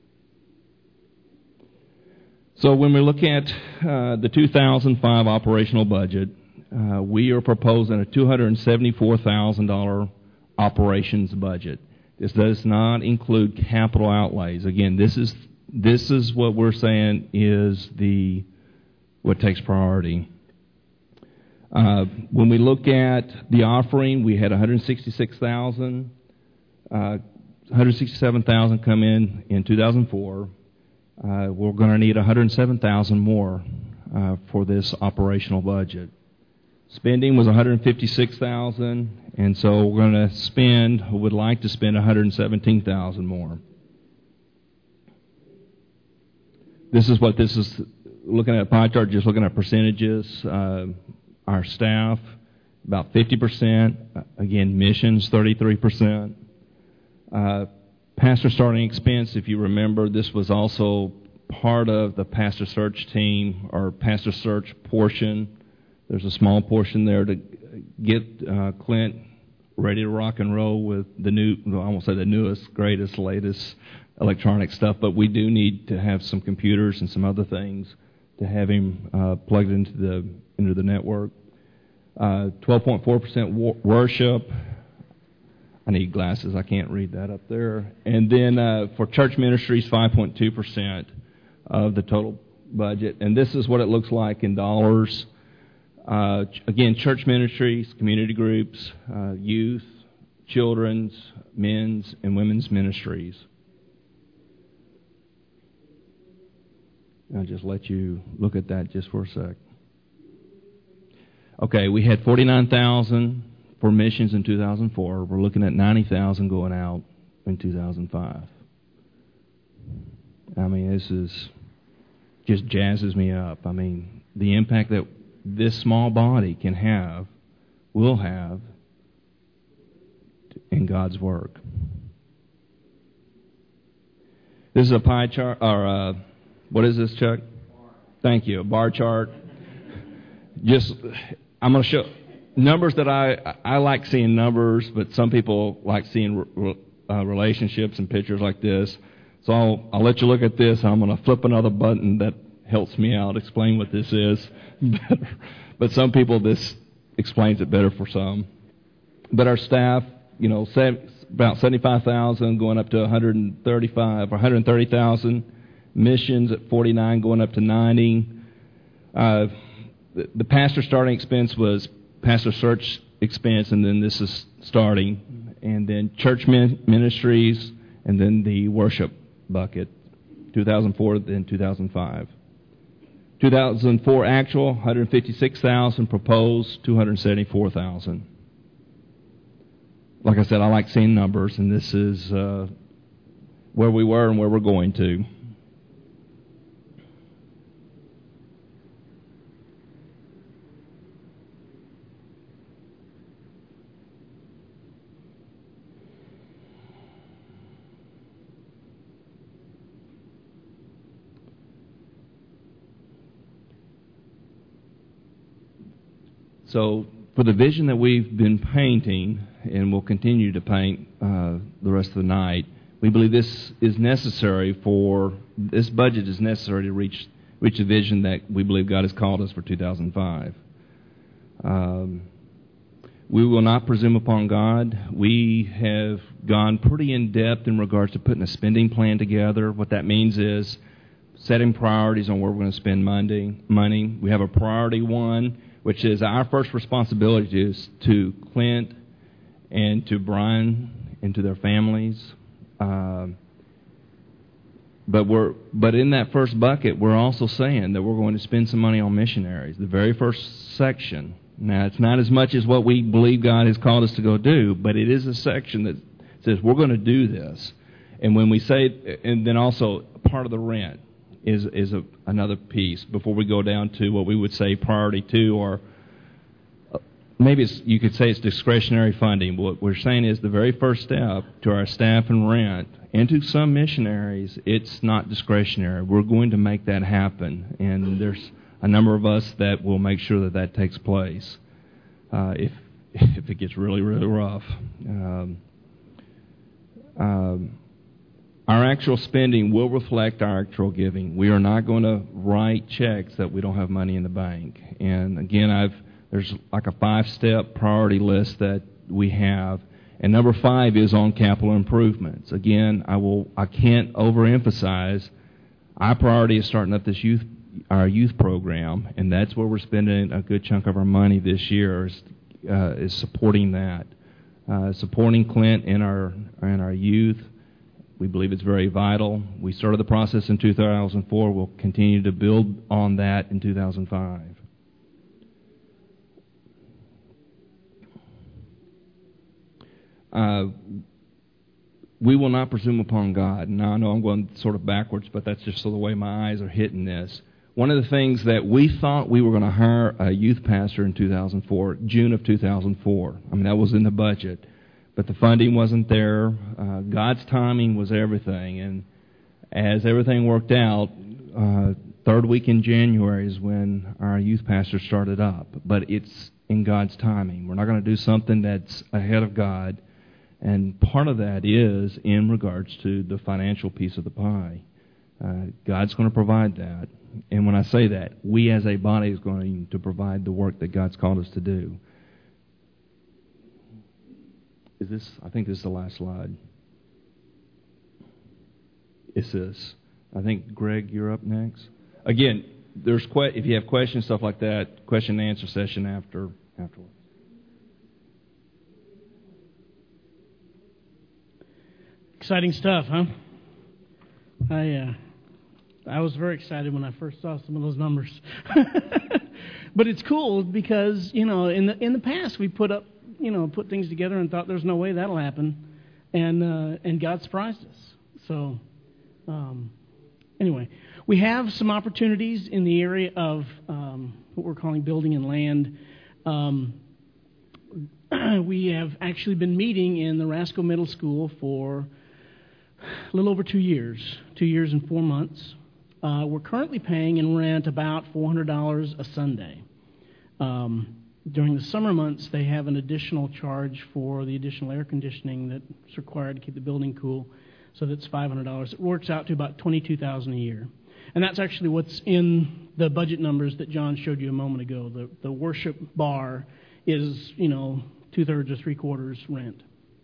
So when we look at the 2005 operational budget, we are proposing a $274,000 operations budget. This does not include capital outlays. Again, this is what we're saying is what takes priority. When we look at the offering, we had $167,000 come in 2004. We're going to need $107,000 more for this operational budget. Spending was $156,000, and so we're going to would like to spend $117,000 more. This is looking at a pie chart, just looking at percentages. Our staff, about 50%. Again, missions, 33%. Pastor starting expense, if you remember, this was also part of the pastor search team or pastor search portion. There's a small portion there to get Clint ready to rock and roll with I won't say the newest, greatest, latest electronic stuff, but we do need to have some computers and some other things to have him plugged into the network. 12.4% worship. I need glasses. I can't read that up there. And then for church ministries, 5.2% of the total budget. And this is what it looks like in dollars. Again, church ministries, community groups, youth, children's, men's, and women's ministries. I'll just let you look at that just for a sec. Okay, we had $49,000 for missions in 2004. We're looking at $90,000 going out in 2005. I mean, this is just jazzes me up. I mean, the impact that this small body will have in God's work. This is a pie chart, or what is this, Chuck? Thank you, a bar chart. I'm going to show numbers that I like seeing numbers, but some people like seeing relationships and pictures like this. So I'll let you look at this. I'm going to flip another button that helps me out explain what this is better. But some people, this explains it better for some. But our staff, about 75,000 going up to 135 or 130,000. Missions at 49 going up to 90. The pastor starting expense was pastor search expense, and then this is starting. And then church ministries, and then the worship bucket, 2004, then 2005. 2004 actual, 156,000. Proposed, 274,000. Like I said, I like seeing numbers, and this is where we were and where we're going to. So for the vision that we've been painting and will continue to paint the rest of the night, we believe this budget is necessary to reach the vision that we believe God has called us for 2005. We will not presume upon God. We have gone pretty in-depth in regards to putting a spending plan together. What that means is setting priorities on where we're going to spend money. We have a priority one, which is our first responsibility is to Clint and to Brian and to their families. But in that first bucket, we're also saying that we're going to spend some money on missionaries. The very first section. Now, it's not as much as what we believe God has called us to go do, but it is a section that says we're going to do this. And when we say, and then also part of the rent is another piece before we go down to what we would say priority 2, or maybe you could say it's discretionary funding. What we're saying is the very first step to our staff and rent, and to some missionaries, it's not discretionary. We're going to make that happen, and there's a number of us that will make sure that takes place if it gets really, really rough. Our actual spending will reflect our actual giving. We are not going to write checks that we don't have money in the bank. And again, there's like a 5-step priority list that we have. And number 5 is on capital improvements. Again, I can't overemphasize our priority is starting up our youth program, and that's where we're spending a good chunk of our money this year is supporting that, supporting Clint and our youth. We believe it's very vital. We started the process in 2004. We'll continue to build on that in 2005. We will not presume upon God. Now, I know I'm going sort of backwards, but that's just the way my eyes are hitting this. One of the things that we thought we were going to hire a youth pastor in 2004, June of 2004. I mean, that was in the budget. But the funding wasn't there. God's timing was everything. And as everything worked out, third week in January is when our youth pastor started up. But it's in God's timing. We're not going to do something that's ahead of God. And part of that is in regards to the financial piece of the pie. God's going to provide that. And when I say that, we as a body is going to provide the work that God's called us to do. I think this is the last slide. It's this. I think, Greg, you're up next. Again, if you have questions, stuff like that, question and answer session afterwards. Exciting stuff, huh? I was very excited when I first saw some of those numbers. But it's cool because, in the past we put things together and thought there's no way that'll happen, and God surprised us. So, anyway, we have some opportunities in the area of what we're calling building and land. We have actually been meeting in the Rasco Middle School for a little over 2 years, 2 years and 4 months. We're currently paying in rent about $400 a Sunday. During the summer months, they have an additional charge for the additional air conditioning that's required to keep the building cool, so that's $500. It works out to about $22,000 a year. And that's actually what's in the budget numbers that John showed you a moment ago. The worship bar is, 2/3 or 3/4 rent.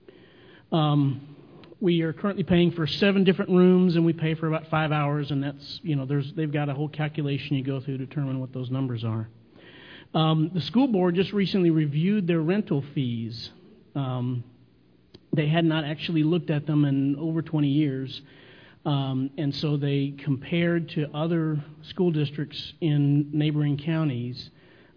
We are currently paying for 7 different rooms, and we pay for about 5 hours, and that's, they've got a whole calculation you go through to determine what those numbers are. The school board just recently reviewed their rental fees. They had not actually looked at them in over 20 years, and so they compared to other school districts in neighboring counties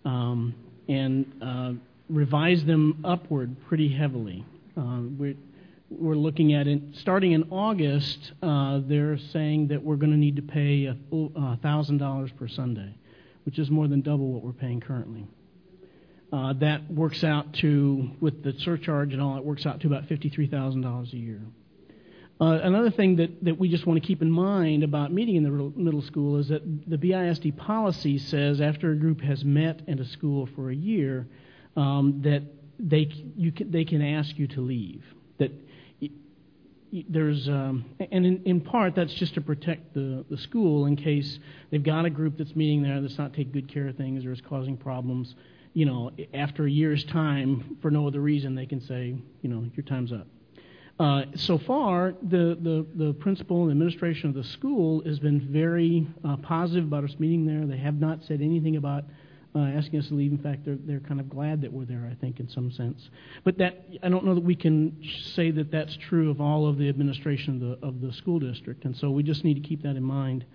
and revised them upward pretty heavily. We're looking at it starting in August. They're saying that we're going to need to pay $1,000 per Sunday, which is more than double what we're paying currently. That works out to, with the surcharge and all, it works out to about $53,000 a year. Another thing that we just want to keep in mind about meeting in the middle school is that the BISD policy says after a group has met in a school for a year, that they can ask you to leave. That there's and in part that's just to protect the school in case they've got a group that's meeting there that's not taking good care of things or is causing problems. After a year's time, for no other reason, they can say, your time's up. So far, the principal and administration of the school has been very positive about us meeting there. They have not said anything about asking us to leave. In fact, they're kind of glad that we're there, I think, in some sense. But I don't know that we can say that that's true of all of the administration of the school district. And so we just need to keep that in mind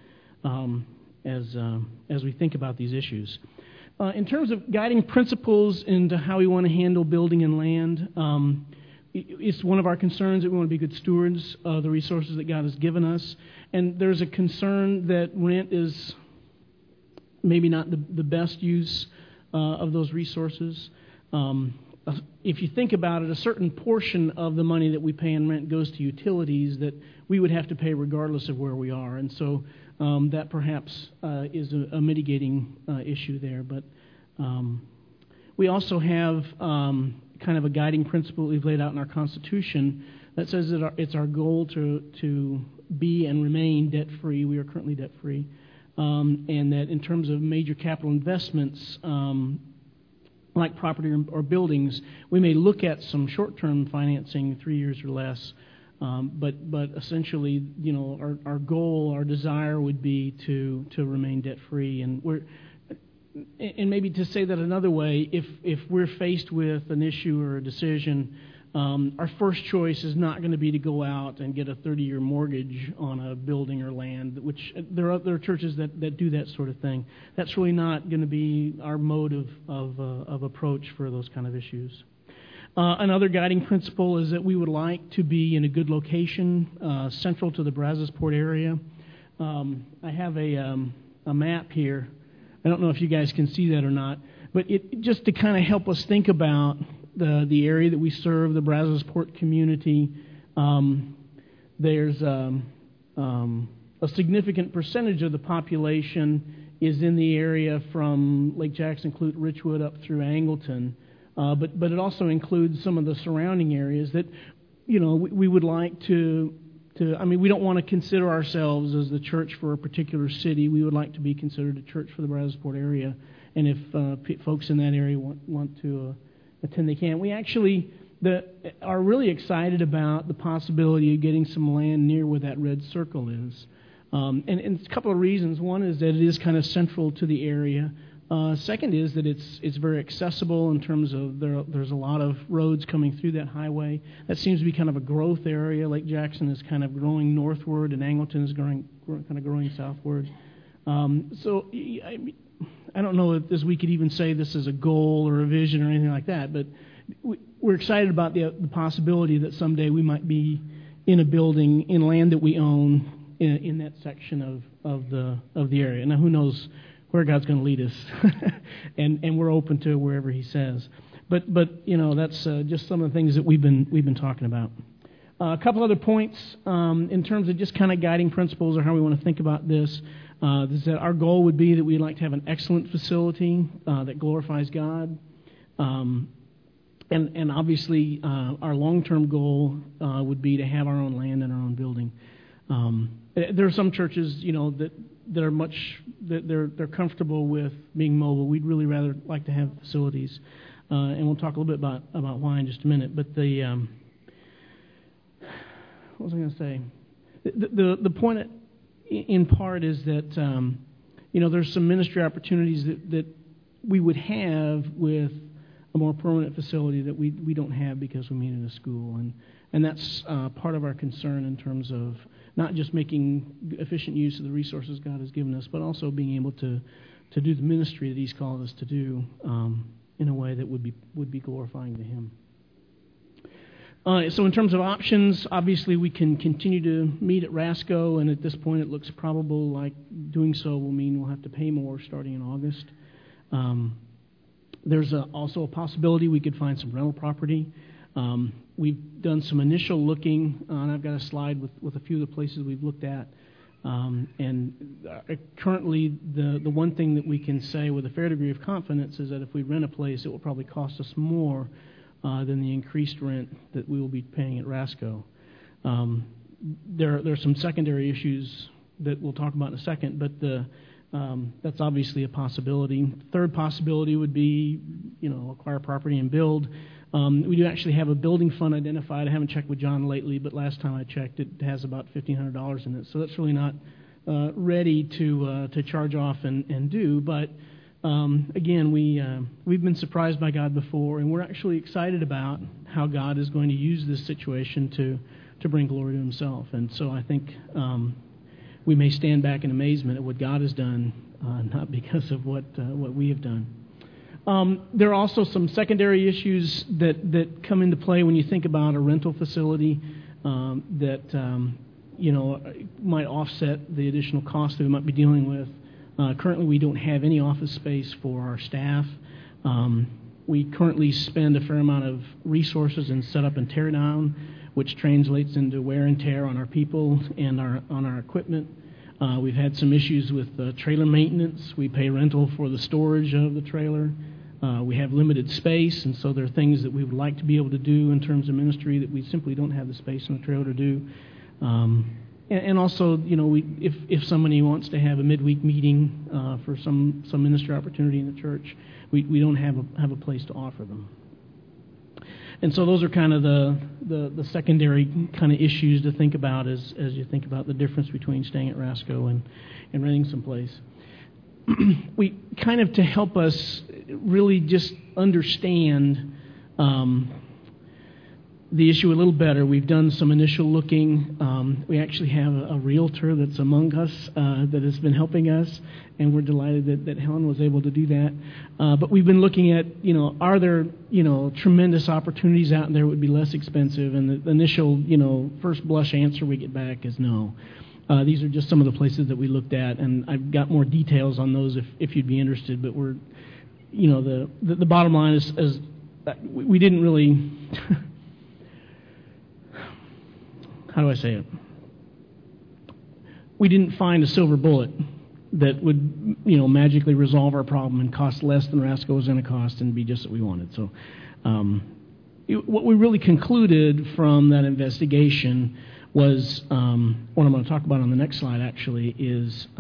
as we think about these issues. In terms of guiding principles into how we want to handle building and land, it's one of our concerns that we want to be good stewards of the resources that God has given us. And there's a concern that rent is maybe not the best use of those resources. If you think about it, a certain portion of the money that we pay in rent goes to utilities that we would have to pay regardless of where we are. And so that perhaps is a mitigating issue there. But we also have kind of a guiding principle we've laid out in our Constitution that says that it's our goal to be and remain debt-free. We are currently debt-free. And that in terms of major capital investments, like property or buildings, we may look at some short-term financing, 3 years or less, but essentially, our goal, our desire would be to remain debt-free. And maybe to say that another way, if we're faced with an issue or a decision, our first choice is not going to be to go out and get a 30-year mortgage on a building or land, which there are churches that do that sort of thing. That's really not going to be our mode of approach for those kind of issues. Another guiding principle is that we would like to be in a good location, central to the Brazosport area. I have a map here. I don't know if you guys can see that or not, but just to kind of help us think about the area that we serve, the Brazosport community, there's a significant percentage of the population is in the area from Lake Jackson, Clute, Richwood up through Angleton, but it also includes some of the surrounding areas that, we would like to. We don't want to consider ourselves as the church for a particular city. We would like to be considered a church for the Brazosport area. And if folks in that area want to attend, they can. We actually are really excited about the possibility of getting some land near where that red circle is. And it's a couple of reasons. One is that it is kind of central to the area. Second is that it's very accessible in terms of there's a lot of roads coming through that highway. That seems to be kind of a growth area. Lake Jackson is kind of growing northward, and Angleton is growing southward. So I don't know if we could even say this is a goal or a vision or anything like that, but we're excited about the possibility that someday we might be in a building in land that we own in that section of the area. Now, who knows where God's going to lead us, and we're open to wherever He says. But that's just some of the things that we've been talking about. A couple other points in terms of just kind of guiding principles or how we want to think about this. Is that our goal would be that we'd like to have an excellent facility that glorifies God, and obviously our long-term goal would be to have our own land and our own building. There are some churches, that are they're comfortable with being mobile. We'd really rather like to have facilities, and we'll talk a little bit about why in just a minute. But what was I going to say? The point in part is that there's some ministry opportunities that we would have with a more permanent facility that we don't have because we meet in a school, and that's part of our concern in terms of not just making efficient use of the resources God has given us, but also being able to do the ministry that He's called us to do in a way that would be glorifying to Him. So in terms of options, obviously we can continue to meet at Rasco, and at this point it looks probable like doing so will mean we'll have to pay more starting in August. There's also a possibility we could find some rental property. We've done some initial looking, and I've got a slide with a few of the places we've looked at. Currently, the one thing that we can say with a fair degree of confidence is that if we rent a place, it will probably cost us more than the increased rent that we will be paying at Rasco. There are some secondary issues that we'll talk about in a second, but that's obviously a possibility. Third possibility would be, acquire property and build. We do actually have a building fund identified. I haven't checked with John lately, but last time I checked, it has about $1,500 in it. So that's really not ready to charge off and do. But again, we've been surprised by God before, and we're actually excited about how God is going to use this situation to bring glory to Himself. And so I think we may stand back in amazement at what God has done, not because of what we have done. There are also some secondary issues that come into play when you think about a rental facility that might offset the additional cost that we might be dealing with. Currently, we don't have any office space for our staff. We currently spend a fair amount of resources in setup and tear down, which translates into wear and tear on our people and on our equipment. We've had some issues with trailer maintenance. We pay rental for the storage of the trailer. We have limited space, and so there are things that we would like to be able to do in terms of ministry that we simply don't have the space in the trailer to do. And also, if somebody wants to have a midweek meeting for some ministry opportunity in the church, we don't have a place to offer them. And so those are kind of the secondary kind of issues to think about as you think about the difference between staying at Rasco and renting some place. We kind of, to help us really just understand the issue a little better, we've done some initial looking. We actually have a realtor that's among us that has been helping us, and we're delighted that Helen was able to do that. But we've been looking at, are there, tremendous opportunities out there that would be less expensive? And the initial, first blush answer we get back is no. These are just some of the places that we looked at, and I've got more details on those if you'd be interested. But we're, the bottom line is we didn't really. How do I say it? We didn't find a silver bullet that would, magically resolve our problem and cost less than Rasco was going to cost and be just what we wanted. So, what we really concluded from that investigation was what I'm going to talk about on the next slide. Actually, is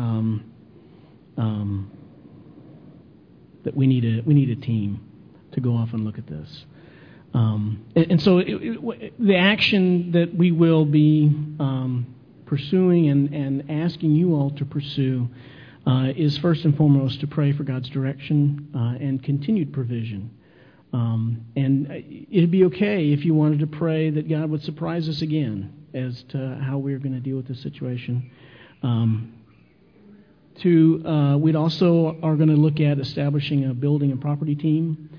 that we need a team to go off and look at this. And so the action that we will be pursuing and asking you all to pursue is first and foremost to pray for God's direction and continued provision. And it'd be okay if you wanted to pray that God would surprise us again as to how we're going to deal with this situation. We'd also are going to look at establishing a building and property team.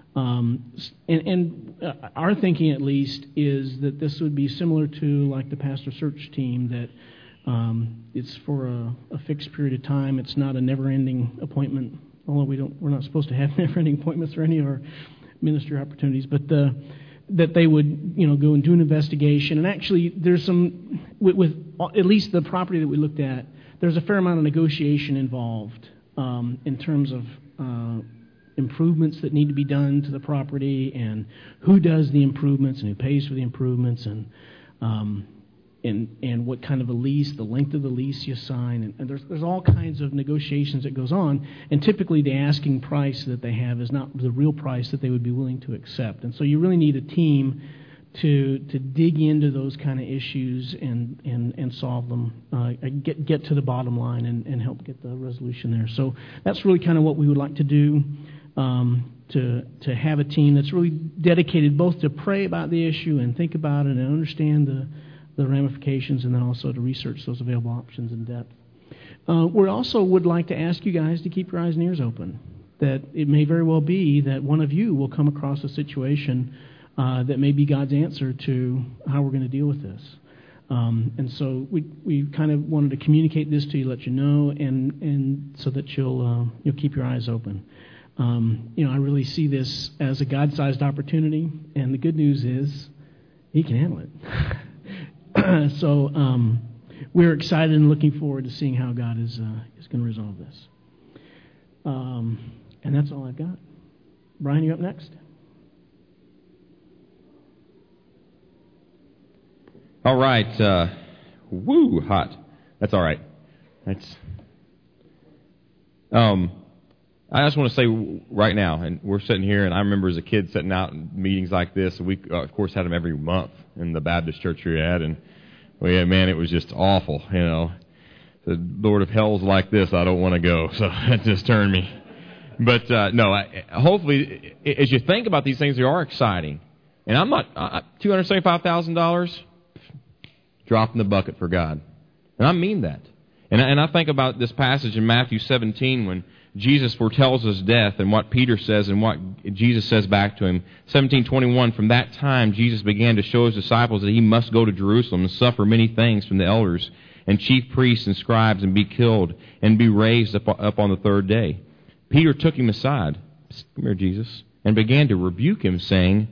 And our thinking, at least, is that this would be similar to like the pastor search team, that it's for a fixed period of time. It's not a never-ending appointment, although we're not supposed to have never-ending appointments for any of our ministry opportunities. But that they would, go and do an investigation. And actually, there's some with at least the property that we looked at. There's a fair amount of negotiation involved in terms of improvements that need to be done to the property, and who does the improvements and who pays for the improvements, and what kind of a lease, the length of the lease you sign, and there's all kinds of negotiations that goes on, and typically the asking price that they have is not the real price that they would be willing to accept. And so you really need a team to dig into those kind of issues and solve them, get to the bottom line and help get the resolution there. So that's really kind of what we would like to do. To have a team that's really dedicated both to pray about the issue and think about it and understand the ramifications, and then also to research those available options in depth. We also would like to ask you guys to keep your eyes and ears open, that it may very well be that one of you will come across a situation that may be God's answer to how we're going to deal with this. And so we kind of wanted to communicate this to you, let you know, and so that you'll keep your eyes open. I really see this as a God-sized opportunity, and the good news is He can handle it. So we're excited and looking forward to seeing how God is going to resolve this. And that's all I've got. Brian, you up next? All right. Hot. That's all right. I just want to say right now, and we're sitting here, and I remember as a kid sitting out in meetings like this, and we, of course, had them every month in the Baptist church we had, and man, it was just awful, The Lord of Hell's like this, I don't want to go, so that just turned me. But, hopefully, as you think about these things, they are exciting. And I'm not, $275,000, drop in the bucket for God. And I mean that. And I think about this passage in Matthew 17 when Jesus foretells his death and what Peter says and what Jesus says back to him. 17:21, from that time Jesus began to show his disciples that he must go to Jerusalem and suffer many things from the elders and chief priests and scribes and be killed and be raised up on the third day. Peter took him aside, come here, Jesus, and began to rebuke him, saying,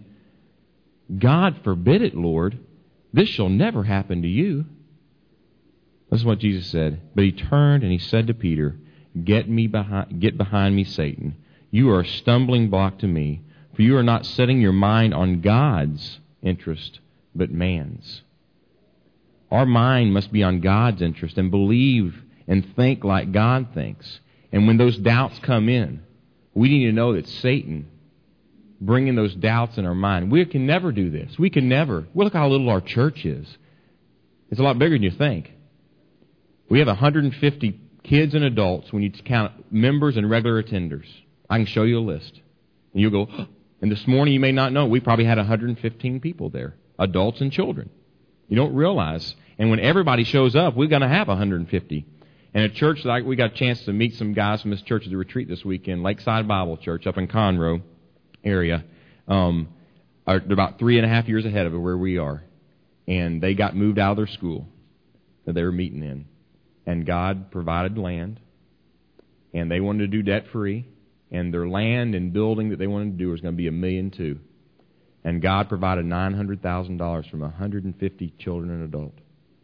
God forbid it, Lord. This shall never happen to you. This is what Jesus said. But he turned and he said to Peter, Get behind me, Satan. You are a stumbling block to me, for you are not setting your mind on God's interest, but man's. Our mind must be on God's interest and believe and think like God thinks. And when those doubts come in, we need to know that Satan bringing those doubts in our mind. We can never do this. We can never. Well, look how little our church is. It's a lot bigger than you think. We have 150 kids and adults when you count members and regular attenders. I can show you a list. And you'll go, oh. And this morning you may not know, we probably had 115 people there, adults and children. You don't realize. And when everybody shows up, we're going to have 150. And a church, like we got a chance to meet some guys from this church at the retreat this weekend, Lakeside Bible Church up in Conroe area. They're about 3.5 years ahead of where we are. And they got moved out of their school that they were meeting in. And God provided land, and they wanted to do debt-free, and their land and building that they wanted to do was going to be $1.2 million. And God provided $900,000 from 150 children and adults.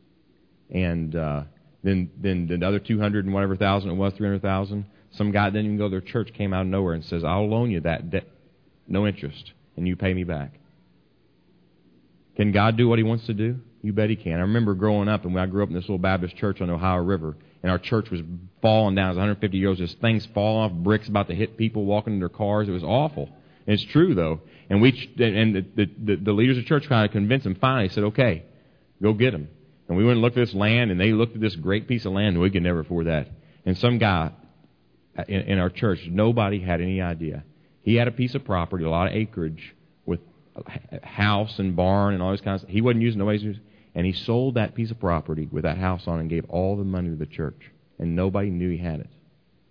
And then the other 200 and whatever thousand it was, 300,000, some guy that didn't even go to their church came out of nowhere and says, I'll loan you that debt, no interest, and you pay me back. Can God do what he wants to do? You bet he can. I remember growing up, and when I grew up in this little Baptist church on the Ohio River, and our church was falling down. It was 150 years old. Just things falling off, bricks about to hit people walking in their cars. It was awful. And it's true, though. And the leaders of the church kind of convinced them finally. Said, okay, go get them. And we went and looked at this land, and they looked at this great piece of land, and we could never afford that. And some guy in our church, nobody had any idea. He had a piece of property, a lot of acreage, with a house and barn and all those kinds of stuff. He wasn't using, nobody's using. And he sold that piece of property with that house on and gave all the money to the church. And nobody knew he had it.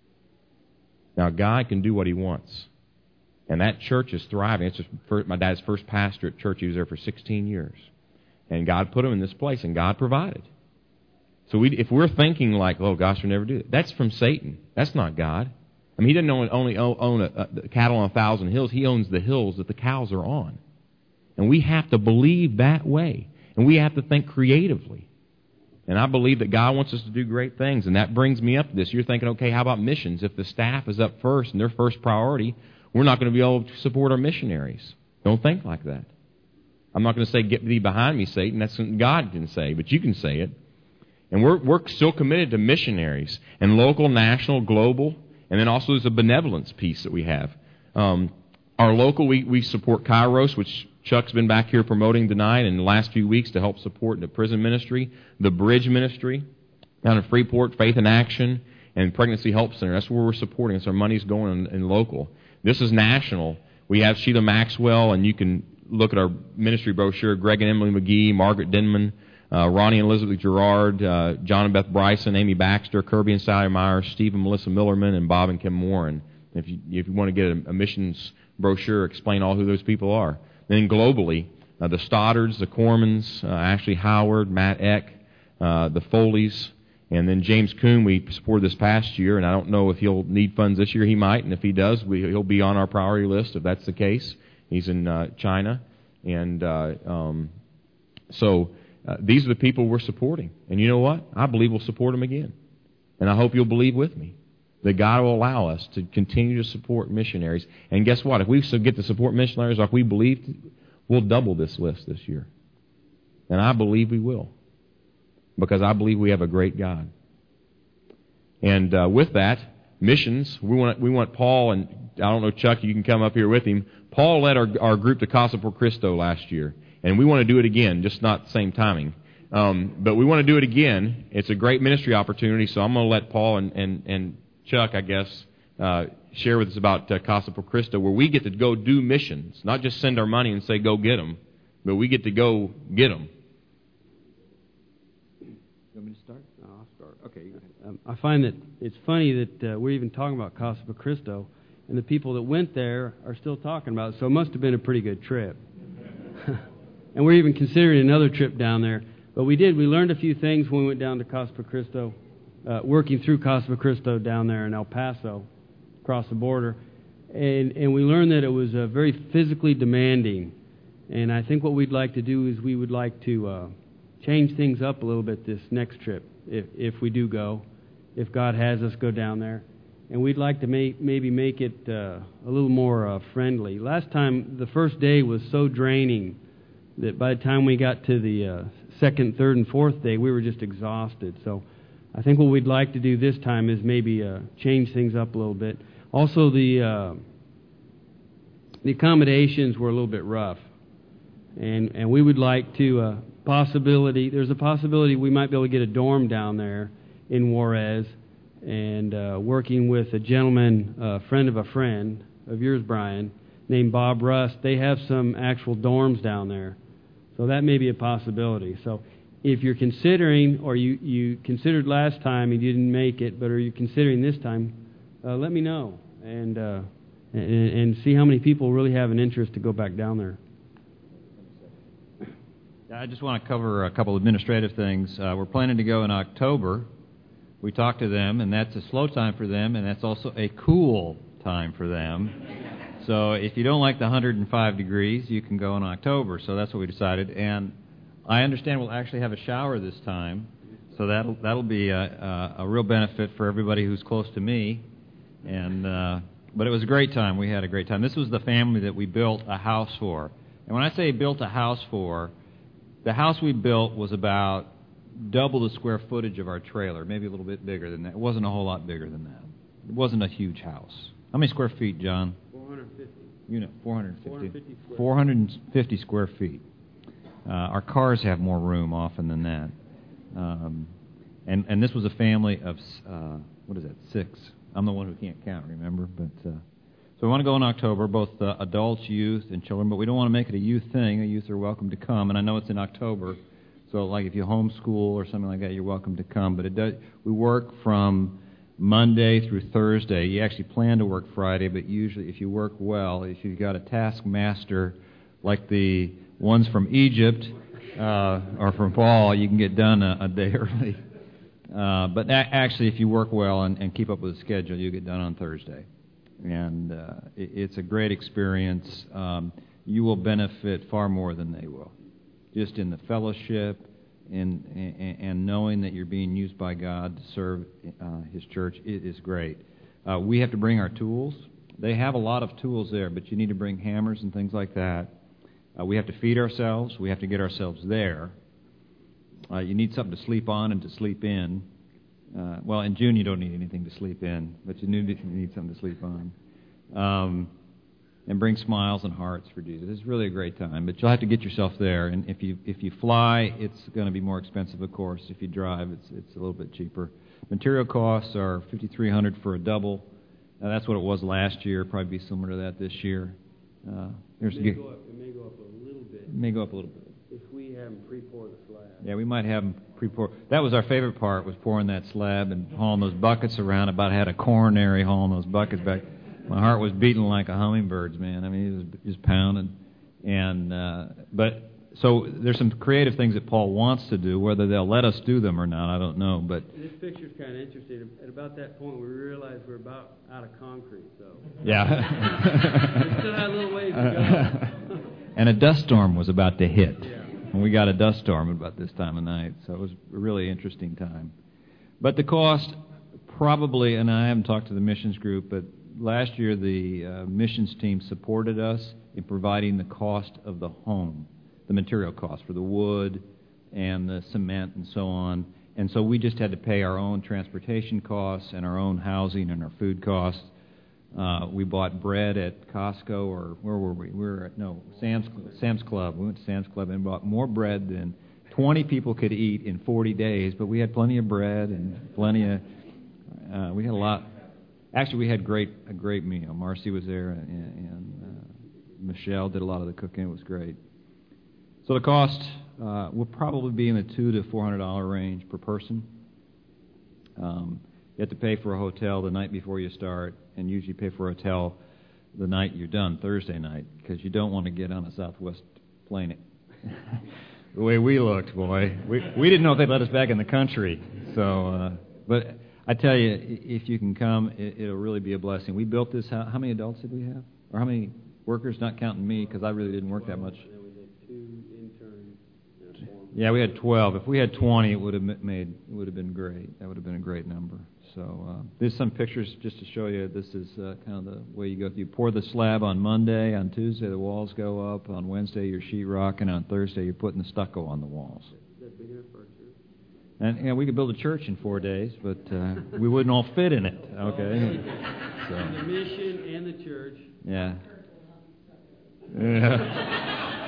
Now, God can do what he wants. And that church is thriving. It's just my dad's first pastor at church. He was there for 16 years. And God put him in this place, and God provided. So if we're thinking like, oh, gosh, we'll never do it, that's from Satan. That's not God. I mean, he doesn't only own cattle on 1,000 hills. He owns the hills that the cows are on. And we have to believe that way. And we have to think creatively. And I believe that God wants us to do great things. And that brings me up to this. You're thinking, okay, how about missions? If the staff is up first and their first priority, we're not going to be able to support our missionaries. Don't think like that. I'm not going to say, get thee behind me, Satan. That's what God can say, but you can say it. And we're still committed to missionaries and local, national, global, and then also there's a benevolence piece that we have. Our local, we support Kairos, which Chuck's been back here promoting tonight in the last few weeks to help support the prison ministry, the Bridge Ministry down in Freeport, Faith in Action, and Pregnancy Help Center. That's where we're supporting. So our money's going in local. This is national. We have Sheila Maxwell, and you can look at our ministry brochure, Greg and Emily McGee, Margaret Denman, Ronnie and Elizabeth Gerard, John and Beth Bryson, Amy Baxter, Kirby and Sally Myers, Steve and Melissa Millerman, and Bob and Kim Warren. If you want to get a missions brochure, explain all who those people are. Then globally, the Stoddards, the Cormans, Ashley Howard, Matt Eck, the Foleys, and then James Kuhn we supported this past year, and I don't know if he'll need funds this year. He might, and if he does, he'll be on our priority list if that's the case. He's in China, and so these are the people we're supporting. And you know what? I believe we'll support them again. And I hope you'll believe with me that God will allow us to continue to support missionaries. And guess what? If we get to support missionaries like we believe, we'll double this list this year. And I believe we will, because I believe we have a great God. And with that, missions, we want Paul, and I don't know, Chuck, you can come up here with him. Paul led our group to Casa por Cristo last year, and we want to do it again, just not the same timing. But we want to do it again. It's a great ministry opportunity, so I'm going to let Paul and Chuck, I guess, share with us about Casa por Cristo, where we get to go do missions, not just send our money and say, go get them, but we get to go get them. You want me to start? No, I'll start. Okay. I find that it's funny that we're even talking about Casa por Cristo, and the people that went there are still talking about it, so it must have been a pretty good trip. And we're even considering another trip down there. But we learned a few things when we went down to Casa por Cristo, working through Casa por Cristo down there in El Paso, across the border. And we learned that it was very physically demanding. And I think what we'd like to do is we would like to change things up a little bit this next trip, if we do go, if God has us go down there. And we'd like to maybe make it a little more friendly. Last time, the first day was so draining that by the time we got to the second, third, and fourth day, we were just exhausted. So I think what we'd like to do this time is maybe change things up a little bit. Also, the accommodations were a little bit rough. And we would like to, there's a possibility we might be able to get a dorm down there in Juarez, and working with a gentleman, a friend of yours, Brian, named Bob Rust. They have some actual dorms down there. So that may be a possibility. So if you're considering, or you considered last time and you didn't make it, but are you considering this time, let me know and see how many people really have an interest to go back down there. I just want to cover a couple of administrative things. We're planning to go in October. We talked to them, and that's a slow time for them, and that's also a cool time for them. So if you don't like the 105 degrees, you can go in October. So that's what we decided. And I understand we'll actually have a shower this time, so that'll be a real benefit for everybody who's close to me. And but it was a great time. We had a great time. This was the family that we built a house for. And when I say built a house for, the house we built was about double the square footage of our trailer, maybe a little bit bigger than that. It wasn't a whole lot bigger than that. It wasn't a huge house. How many square feet, John? 450. 450. 450 square feet. Our cars have more room often than that. And this was a family of, 6? I'm the one who can't count, remember? But so we want to go in October, both adults, youth, and children, but we don't want to make it a youth thing. The youth are welcome to come, and I know it's in October. So, like, if you homeschool or something like that, you're welcome to come. But we work from Monday through Thursday. You actually plan to work Friday, but usually, if you work well, if you've got a taskmaster like the ones from Egypt or from Paul, you can get done a day early. But actually, if you work well and keep up with the schedule, you get done on Thursday. And it's a great experience. You will benefit far more than they will. Just in the fellowship and knowing that you're being used by God to serve His church, it is great. We have to bring our tools. They have a lot of tools there, but you need to bring hammers and things like that. We have to feed ourselves. We have to get ourselves there. You need something to sleep on and to sleep in. Well, in June you don't need anything to sleep in, but you need something to sleep on. And bring smiles and hearts for Jesus. It's really a great time, but you'll have to get yourself there. And if you fly, it's going to be more expensive, of course. If you drive, it's a little bit cheaper. Material costs are $5,300 for a double. That's what it was last year. Probably be similar to that this year. It may go up a little bit. It may go up a little bit. If we have them pre-pour the slab. Yeah, we might have them pre-pour. That was our favorite part, was pouring that slab and hauling those buckets around. About had a coronary hauling those buckets back. My heart was beating like a hummingbird's, man. I mean, it was just pounding. But so there's some creative things that Paul wants to do. Whether they'll let us do them or not, I don't know. But this picture's kind of interesting. At about that point, we realized we're about out of concrete. So yeah, we still had a little ways to go. And a dust storm was about to hit. Yeah. And we got a dust storm about this time of night, so it was a really interesting time. But the cost probably, and I haven't talked to the missions group, but last year the missions team supported us in providing the cost of the home, the material cost for the wood and the cement and so on. And so we just had to pay our own transportation costs and our own housing and our food costs. We bought bread at Costco, or where were we? We were at, Sam's Club. We went to Sam's Club and bought more bread than 20 people could eat in 40 days, but we had plenty of bread and plenty of, we had a lot. Actually, we had a great meal. Marcy was there, and Michelle did a lot of the cooking. It was great. So the cost will probably be in the $200 to $400 range per person. You have to pay for a hotel the night before you start, and usually pay for a hotel the night you're done, Thursday night, because you don't want to get on a Southwest plane. The way we looked, boy, we didn't know if they'd let us back in the country. So, but I tell you, if you can come, it'll really be a blessing. We built this house. How many adults did we have? Or how many workers, not counting me, because I really didn't work that much. Yeah, we had 12. If we had 20, it would have been great. That would have been a great number. So there's some pictures just to show you. This is kind of the way you go. You pour the slab on Monday. On Tuesday, the walls go up. On Wednesday, you're sheetrock, and on Thursday, you're putting the stucco on the walls. And we could build a church in 4 days, but we wouldn't all fit in it. Okay. So. The mission and the church. Yeah. Yeah.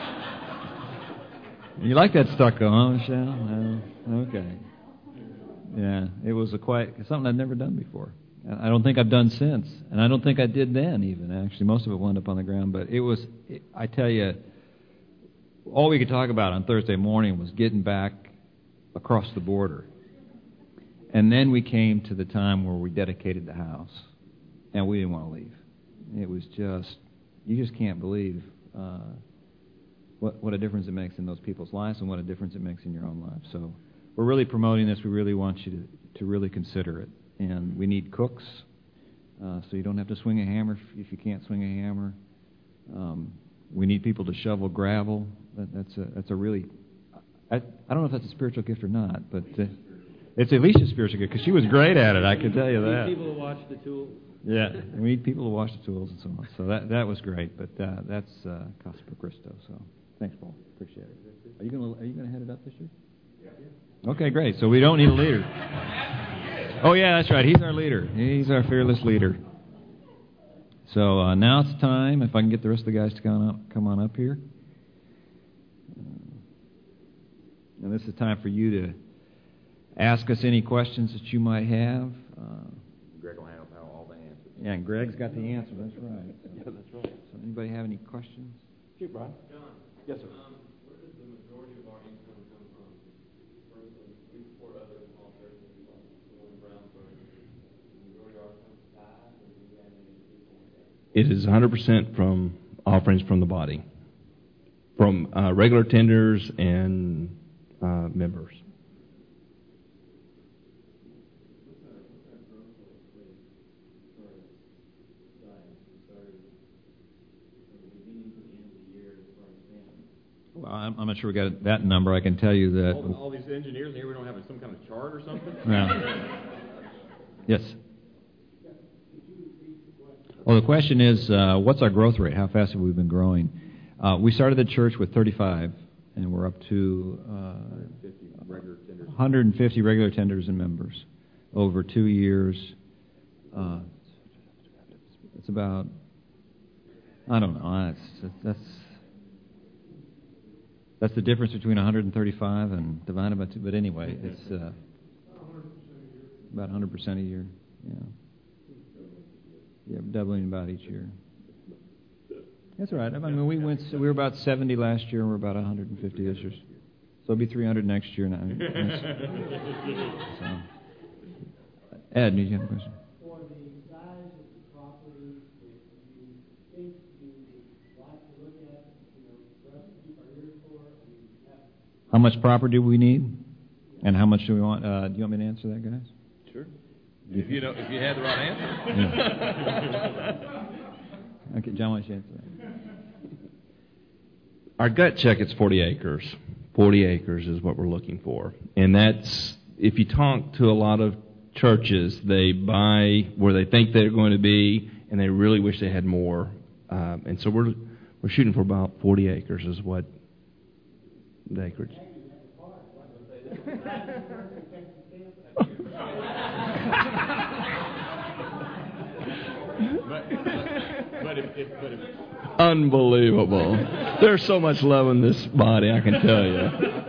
You like that stucco, huh, Michelle? No? Okay. Yeah, it was something I'd never done before. I don't think I've done since, and I don't think I did then even. Actually, most of it wound up on the ground. But I tell you, all we could talk about on Thursday morning was getting back across the border. And then we came to the time where we dedicated the house, and we didn't want to leave. It was just, you just can't believe what a difference it makes in those people's lives and what a difference it makes in your own life. So we're really promoting this. We really want you to really consider it. And we need cooks, so you don't have to swing a hammer if you can't swing a hammer. We need people to shovel gravel. That's a really, I don't know if that's a spiritual gift or not, but it's Alicia's spiritual gift because she was great at it, I can tell you that. We need people to watch the tools. Yeah, we need people to wash the tools and so on. So that was great, but that's Casa por Cristo. So thanks, Paul. Appreciate it. Are you gonna head it up this year? Yeah. Okay, great. So we don't need a leader. Oh yeah, that's right. He's our leader. He's our fearless leader. So now it's time. If I can get the rest of the guys to come on up here. And this is time for you to ask us any questions that you might have. Greg will handle all the answers. Yeah, and Greg's got the answer. That's right. Yeah, that's right. So anybody have any questions? Shoot, Brian. John. Yes, sir. Where does the majority of our income come from? For instance, we support other small churches like the one in Brownsburg. The majority of our income is tithes, or do we have any people like that? It is 100% from offerings from the body, from regular tenders and members. Well, I'm not sure we got that number. I can tell you that. All these engineers here, we don't have some kind of chart or something? Yeah. Yes. Well, the question is, what's our growth rate? How fast have we been growing? We started the church with 35, and we're up to 150 regular tenders and members over 2 years. It's about, I don't know. That's the difference between 135 and divided by 2. But anyway, it's about 100% a year. Yeah, doubling about each year. That's all right. I mean, we were about 70 last year, and we're about 150 this year. So it'll be 300 next year. So. Ed, did you have a question? For the size of the property that you think you'd like to look at, for us to keep our ears for, how much property do we need, and how much do we want? Do you want me to answer that, guys? Sure. If you had the right answer. Okay, John, why don't you answer that? Our gut check, it's 40 acres. 40 acres is what we're looking for. And that's, if you talk to a lot of churches, they buy where they think they're going to be, and they really wish they had more. And so we're shooting for about 40 acres is what the acreage. Unbelievable. There's so much love in this body, I can tell you.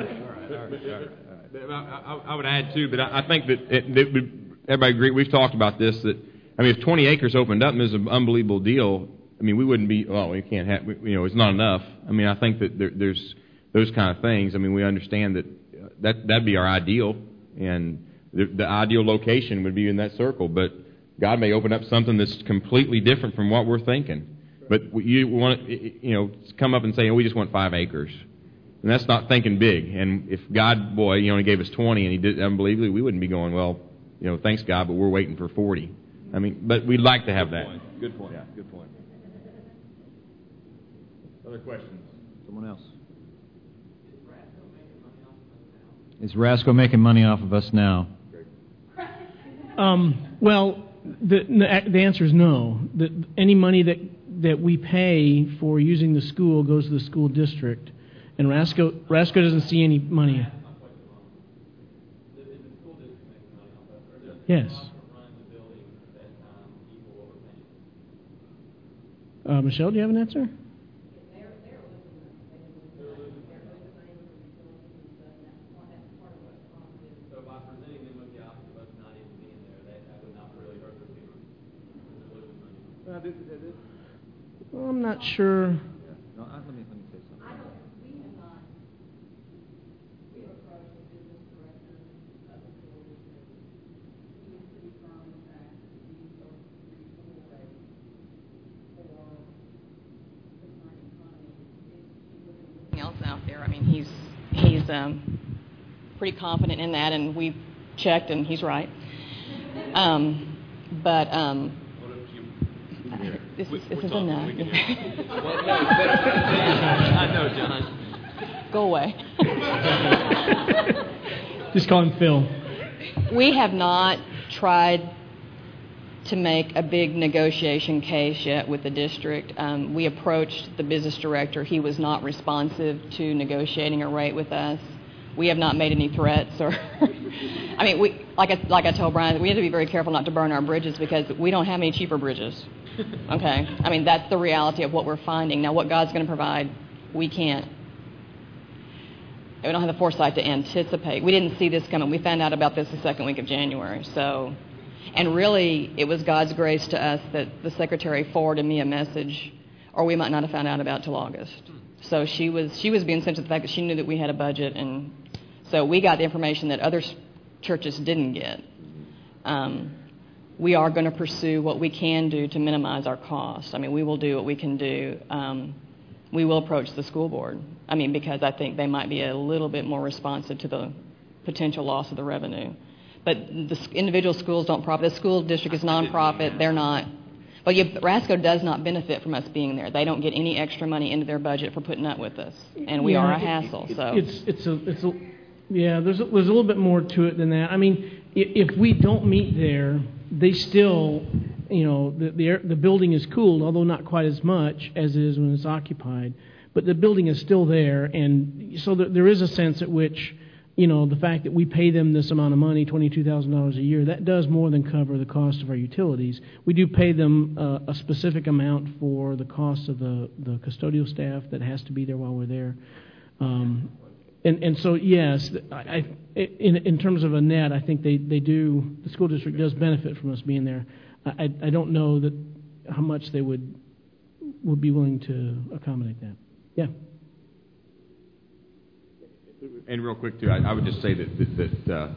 I would add, too, that I think that everybody agree. We've talked about this, that, I mean, if 20 acres opened up and there's an unbelievable deal, I mean, we wouldn't be, we can't have, it's not enough. I mean, I think that there's those kind of things. I mean, we understand that that'd be our ideal, and the ideal location would be in that circle, but God may open up something that's completely different from what we're thinking. But you want to, come up and say, we just want 5 acres. And that's not thinking big. And if God, he only gave us 20 and he did unbelievably, we wouldn't be going, thanks God, but we're waiting for 40. I mean, but we'd like to have that. Good point. Yeah. Good point. Other questions? Someone else? Is Rasco making money off of us now? Well, the answer is no. Any money that we pay for using the school goes to the school district, and Rasco doesn't see any money. Yes. Michelle, do you have an answer? Well, I'm not sure. No, let me say something. We have not. We have approached the business director of the school district. He is pretty firm in the fact that these are reasonable rates for the current economy. She's looking at anything else out there. I mean, he's pretty confident in that, and we've checked, and he's right. This is enough. I know, John. Go away. Just call him Phil. We have not tried to make a big negotiation case yet with the district. We approached the business director. He was not responsive to negotiating a rate with us. We have not made any threats or... I mean, like I told Brian, we have to be very careful not to burn our bridges because we don't have any cheaper bridges. Okay? I mean, that's the reality of what we're finding. Now, what God's going to provide, we can't. We don't have the foresight to anticipate. We didn't see this coming. We found out about this the second week of January. So, and really, it was God's grace to us that the secretary forwarded me a message, or we might not have found out about till August. So she was being sensitive to the fact that she knew that we had a budget, and so we got the information that other churches didn't get. We are going to pursue what we can do to minimize our costs. I mean, we will do what we can do. We will approach the school board. I mean, because I think they might be a little bit more responsive to the potential loss of the revenue. But the individual schools don't profit. The school district is nonprofit. They're not. But Rasco does not benefit from us being there. They don't get any extra money into their budget for putting up with us, and we are a hassle. So there's a little bit more to it than that. I mean, if we don't meet there, they still, the building is cooled, although not quite as much as it is when it's occupied. But the building is still there, and so there is a sense at which, the fact that we pay them this amount of money, $22,000 a year, that does more than cover the cost of our utilities. We do pay them a specific amount for the cost of the custodial staff that has to be there while we're there. And so, yes, in terms of a net, I think they do. The school district does benefit from us being there. I don't know that how much they would be willing to accommodate that. Yeah. And real quick too, I would just say that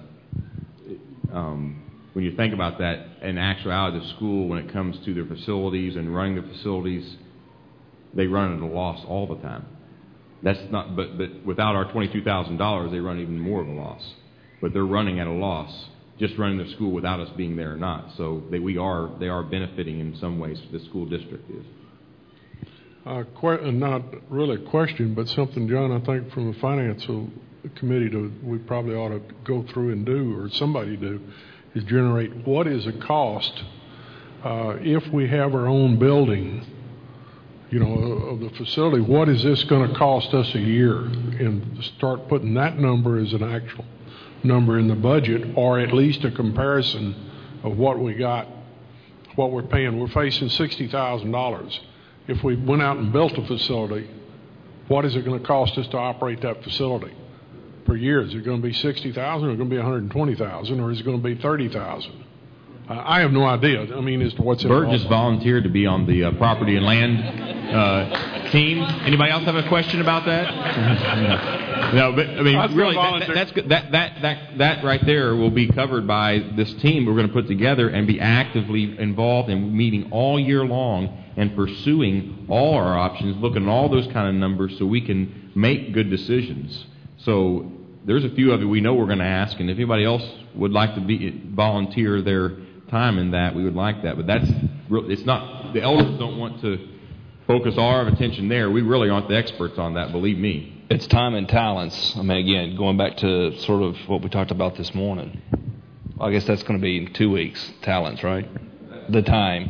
when you think about that, in actuality, the school, when it comes to their facilities and running the facilities, they run at a loss all the time. That's not, but without our $22,000, they run even more of a loss. But they're running at a loss, just running the school without us being there or not. So they are benefiting in some ways. The school district is. Not really a question, but something, John, I think from the financial committee we probably ought to go through and do, or somebody do, is generate what is the cost if we have our own building, of the facility. What is this going to cost us a year? And start putting that number as an actual number in the budget, or at least a comparison of what we got, what we're paying. We're facing $60,000. If we went out and built a facility, what is it going to cost us to operate that facility per year? Is it going to be $60,000, or is it going to be $120,000, or is it going to be $30,000? I have no idea. As to what's involved. Bert just volunteered to be on the property and land team. Anybody else have a question about that? No, but really, that's good. That right there will be covered by this team we're going to put together and be actively involved in meeting all year long and pursuing all our options, looking at all those kind of numbers so we can make good decisions. So there's a few of you we know we're going to ask, and if anybody else would like to volunteer their time in that, we would like that. But it's not, the elders don't want to focus all our attention there. We really aren't the experts on that, believe me. It's time and talents. Again, going back to sort of what we talked about this morning. I guess that's going to be in 2 weeks, talents, right? The time.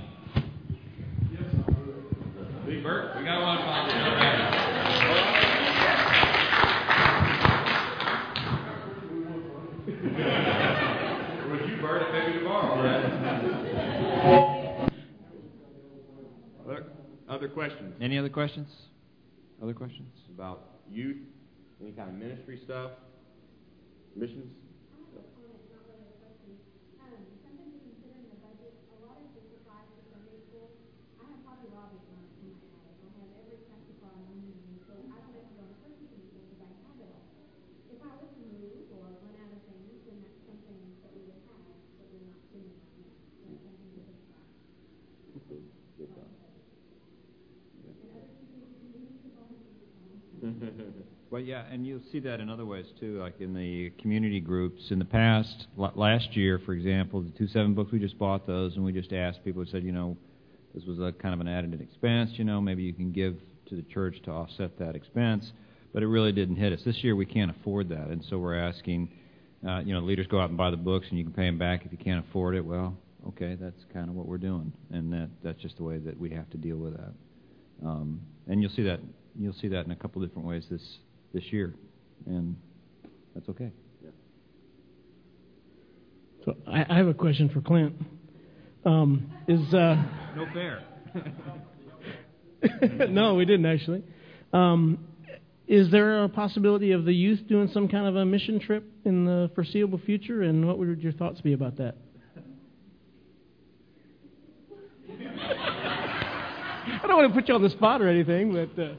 Big Bert, we got a lot of volunteers. With you, Bert, maybe tomorrow, right? Other questions? Any other questions? Other questions about youth, any kind of ministry stuff, missions? Well, yeah, and you'll see that in other ways, too, like in the community groups. In the past, last year, for example, the 2-7 books, we just bought those, and we just asked people, we said, this was a kind of an added expense, maybe you can give to the church to offset that expense, but it really didn't hit us. This year, we can't afford that, and so we're asking, leaders go out and buy the books, and you can pay them back if you can't afford it. Well, okay, that's kind of what we're doing, and that's just the way that we have to deal with that. And you'll see that in a couple different ways this year, and that's okay. Yeah. So I have a question for Clint. No fair. No, we didn't actually. Is there a possibility of the youth doing some kind of a mission trip in the foreseeable future, and what would your thoughts be about that? I don't want to put you on the spot or anything, but...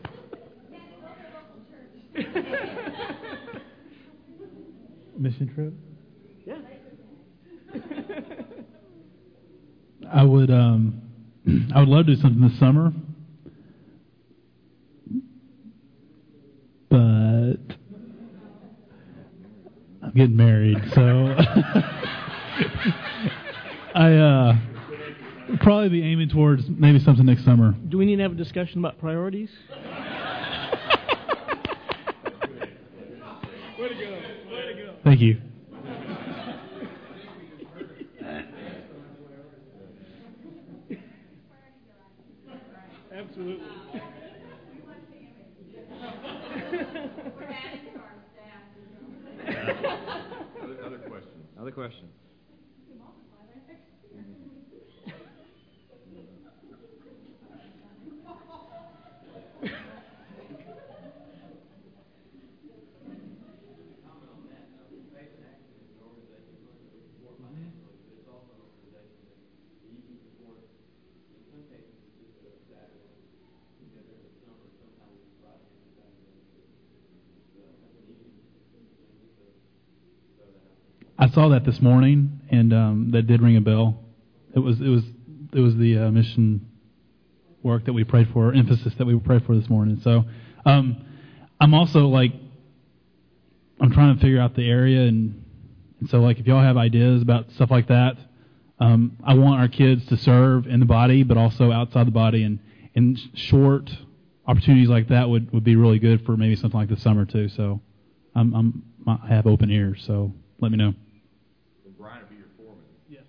Mission trip? Yeah. I would love to do something this summer, but I'm getting married, so I probably be aiming towards maybe something next summer. Do we need to have a discussion about priorities? Way to go. Way to go. Thank you. Absolutely. Other questions? I saw that this morning, and that did ring a bell. It was the mission work that we prayed for, emphasis that we prayed for this morning. So I'm also I'm trying to figure out the area, and so if y'all have ideas about stuff like that, I want our kids to serve in the body, but also outside the body, and in short opportunities like that would be really good for maybe something like the summer too. So I have open ears. So let me know. Brian will be your foreman. Yes.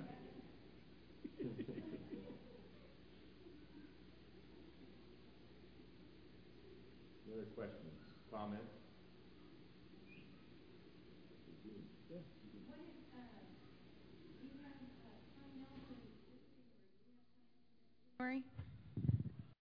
Any other questions, comments? January?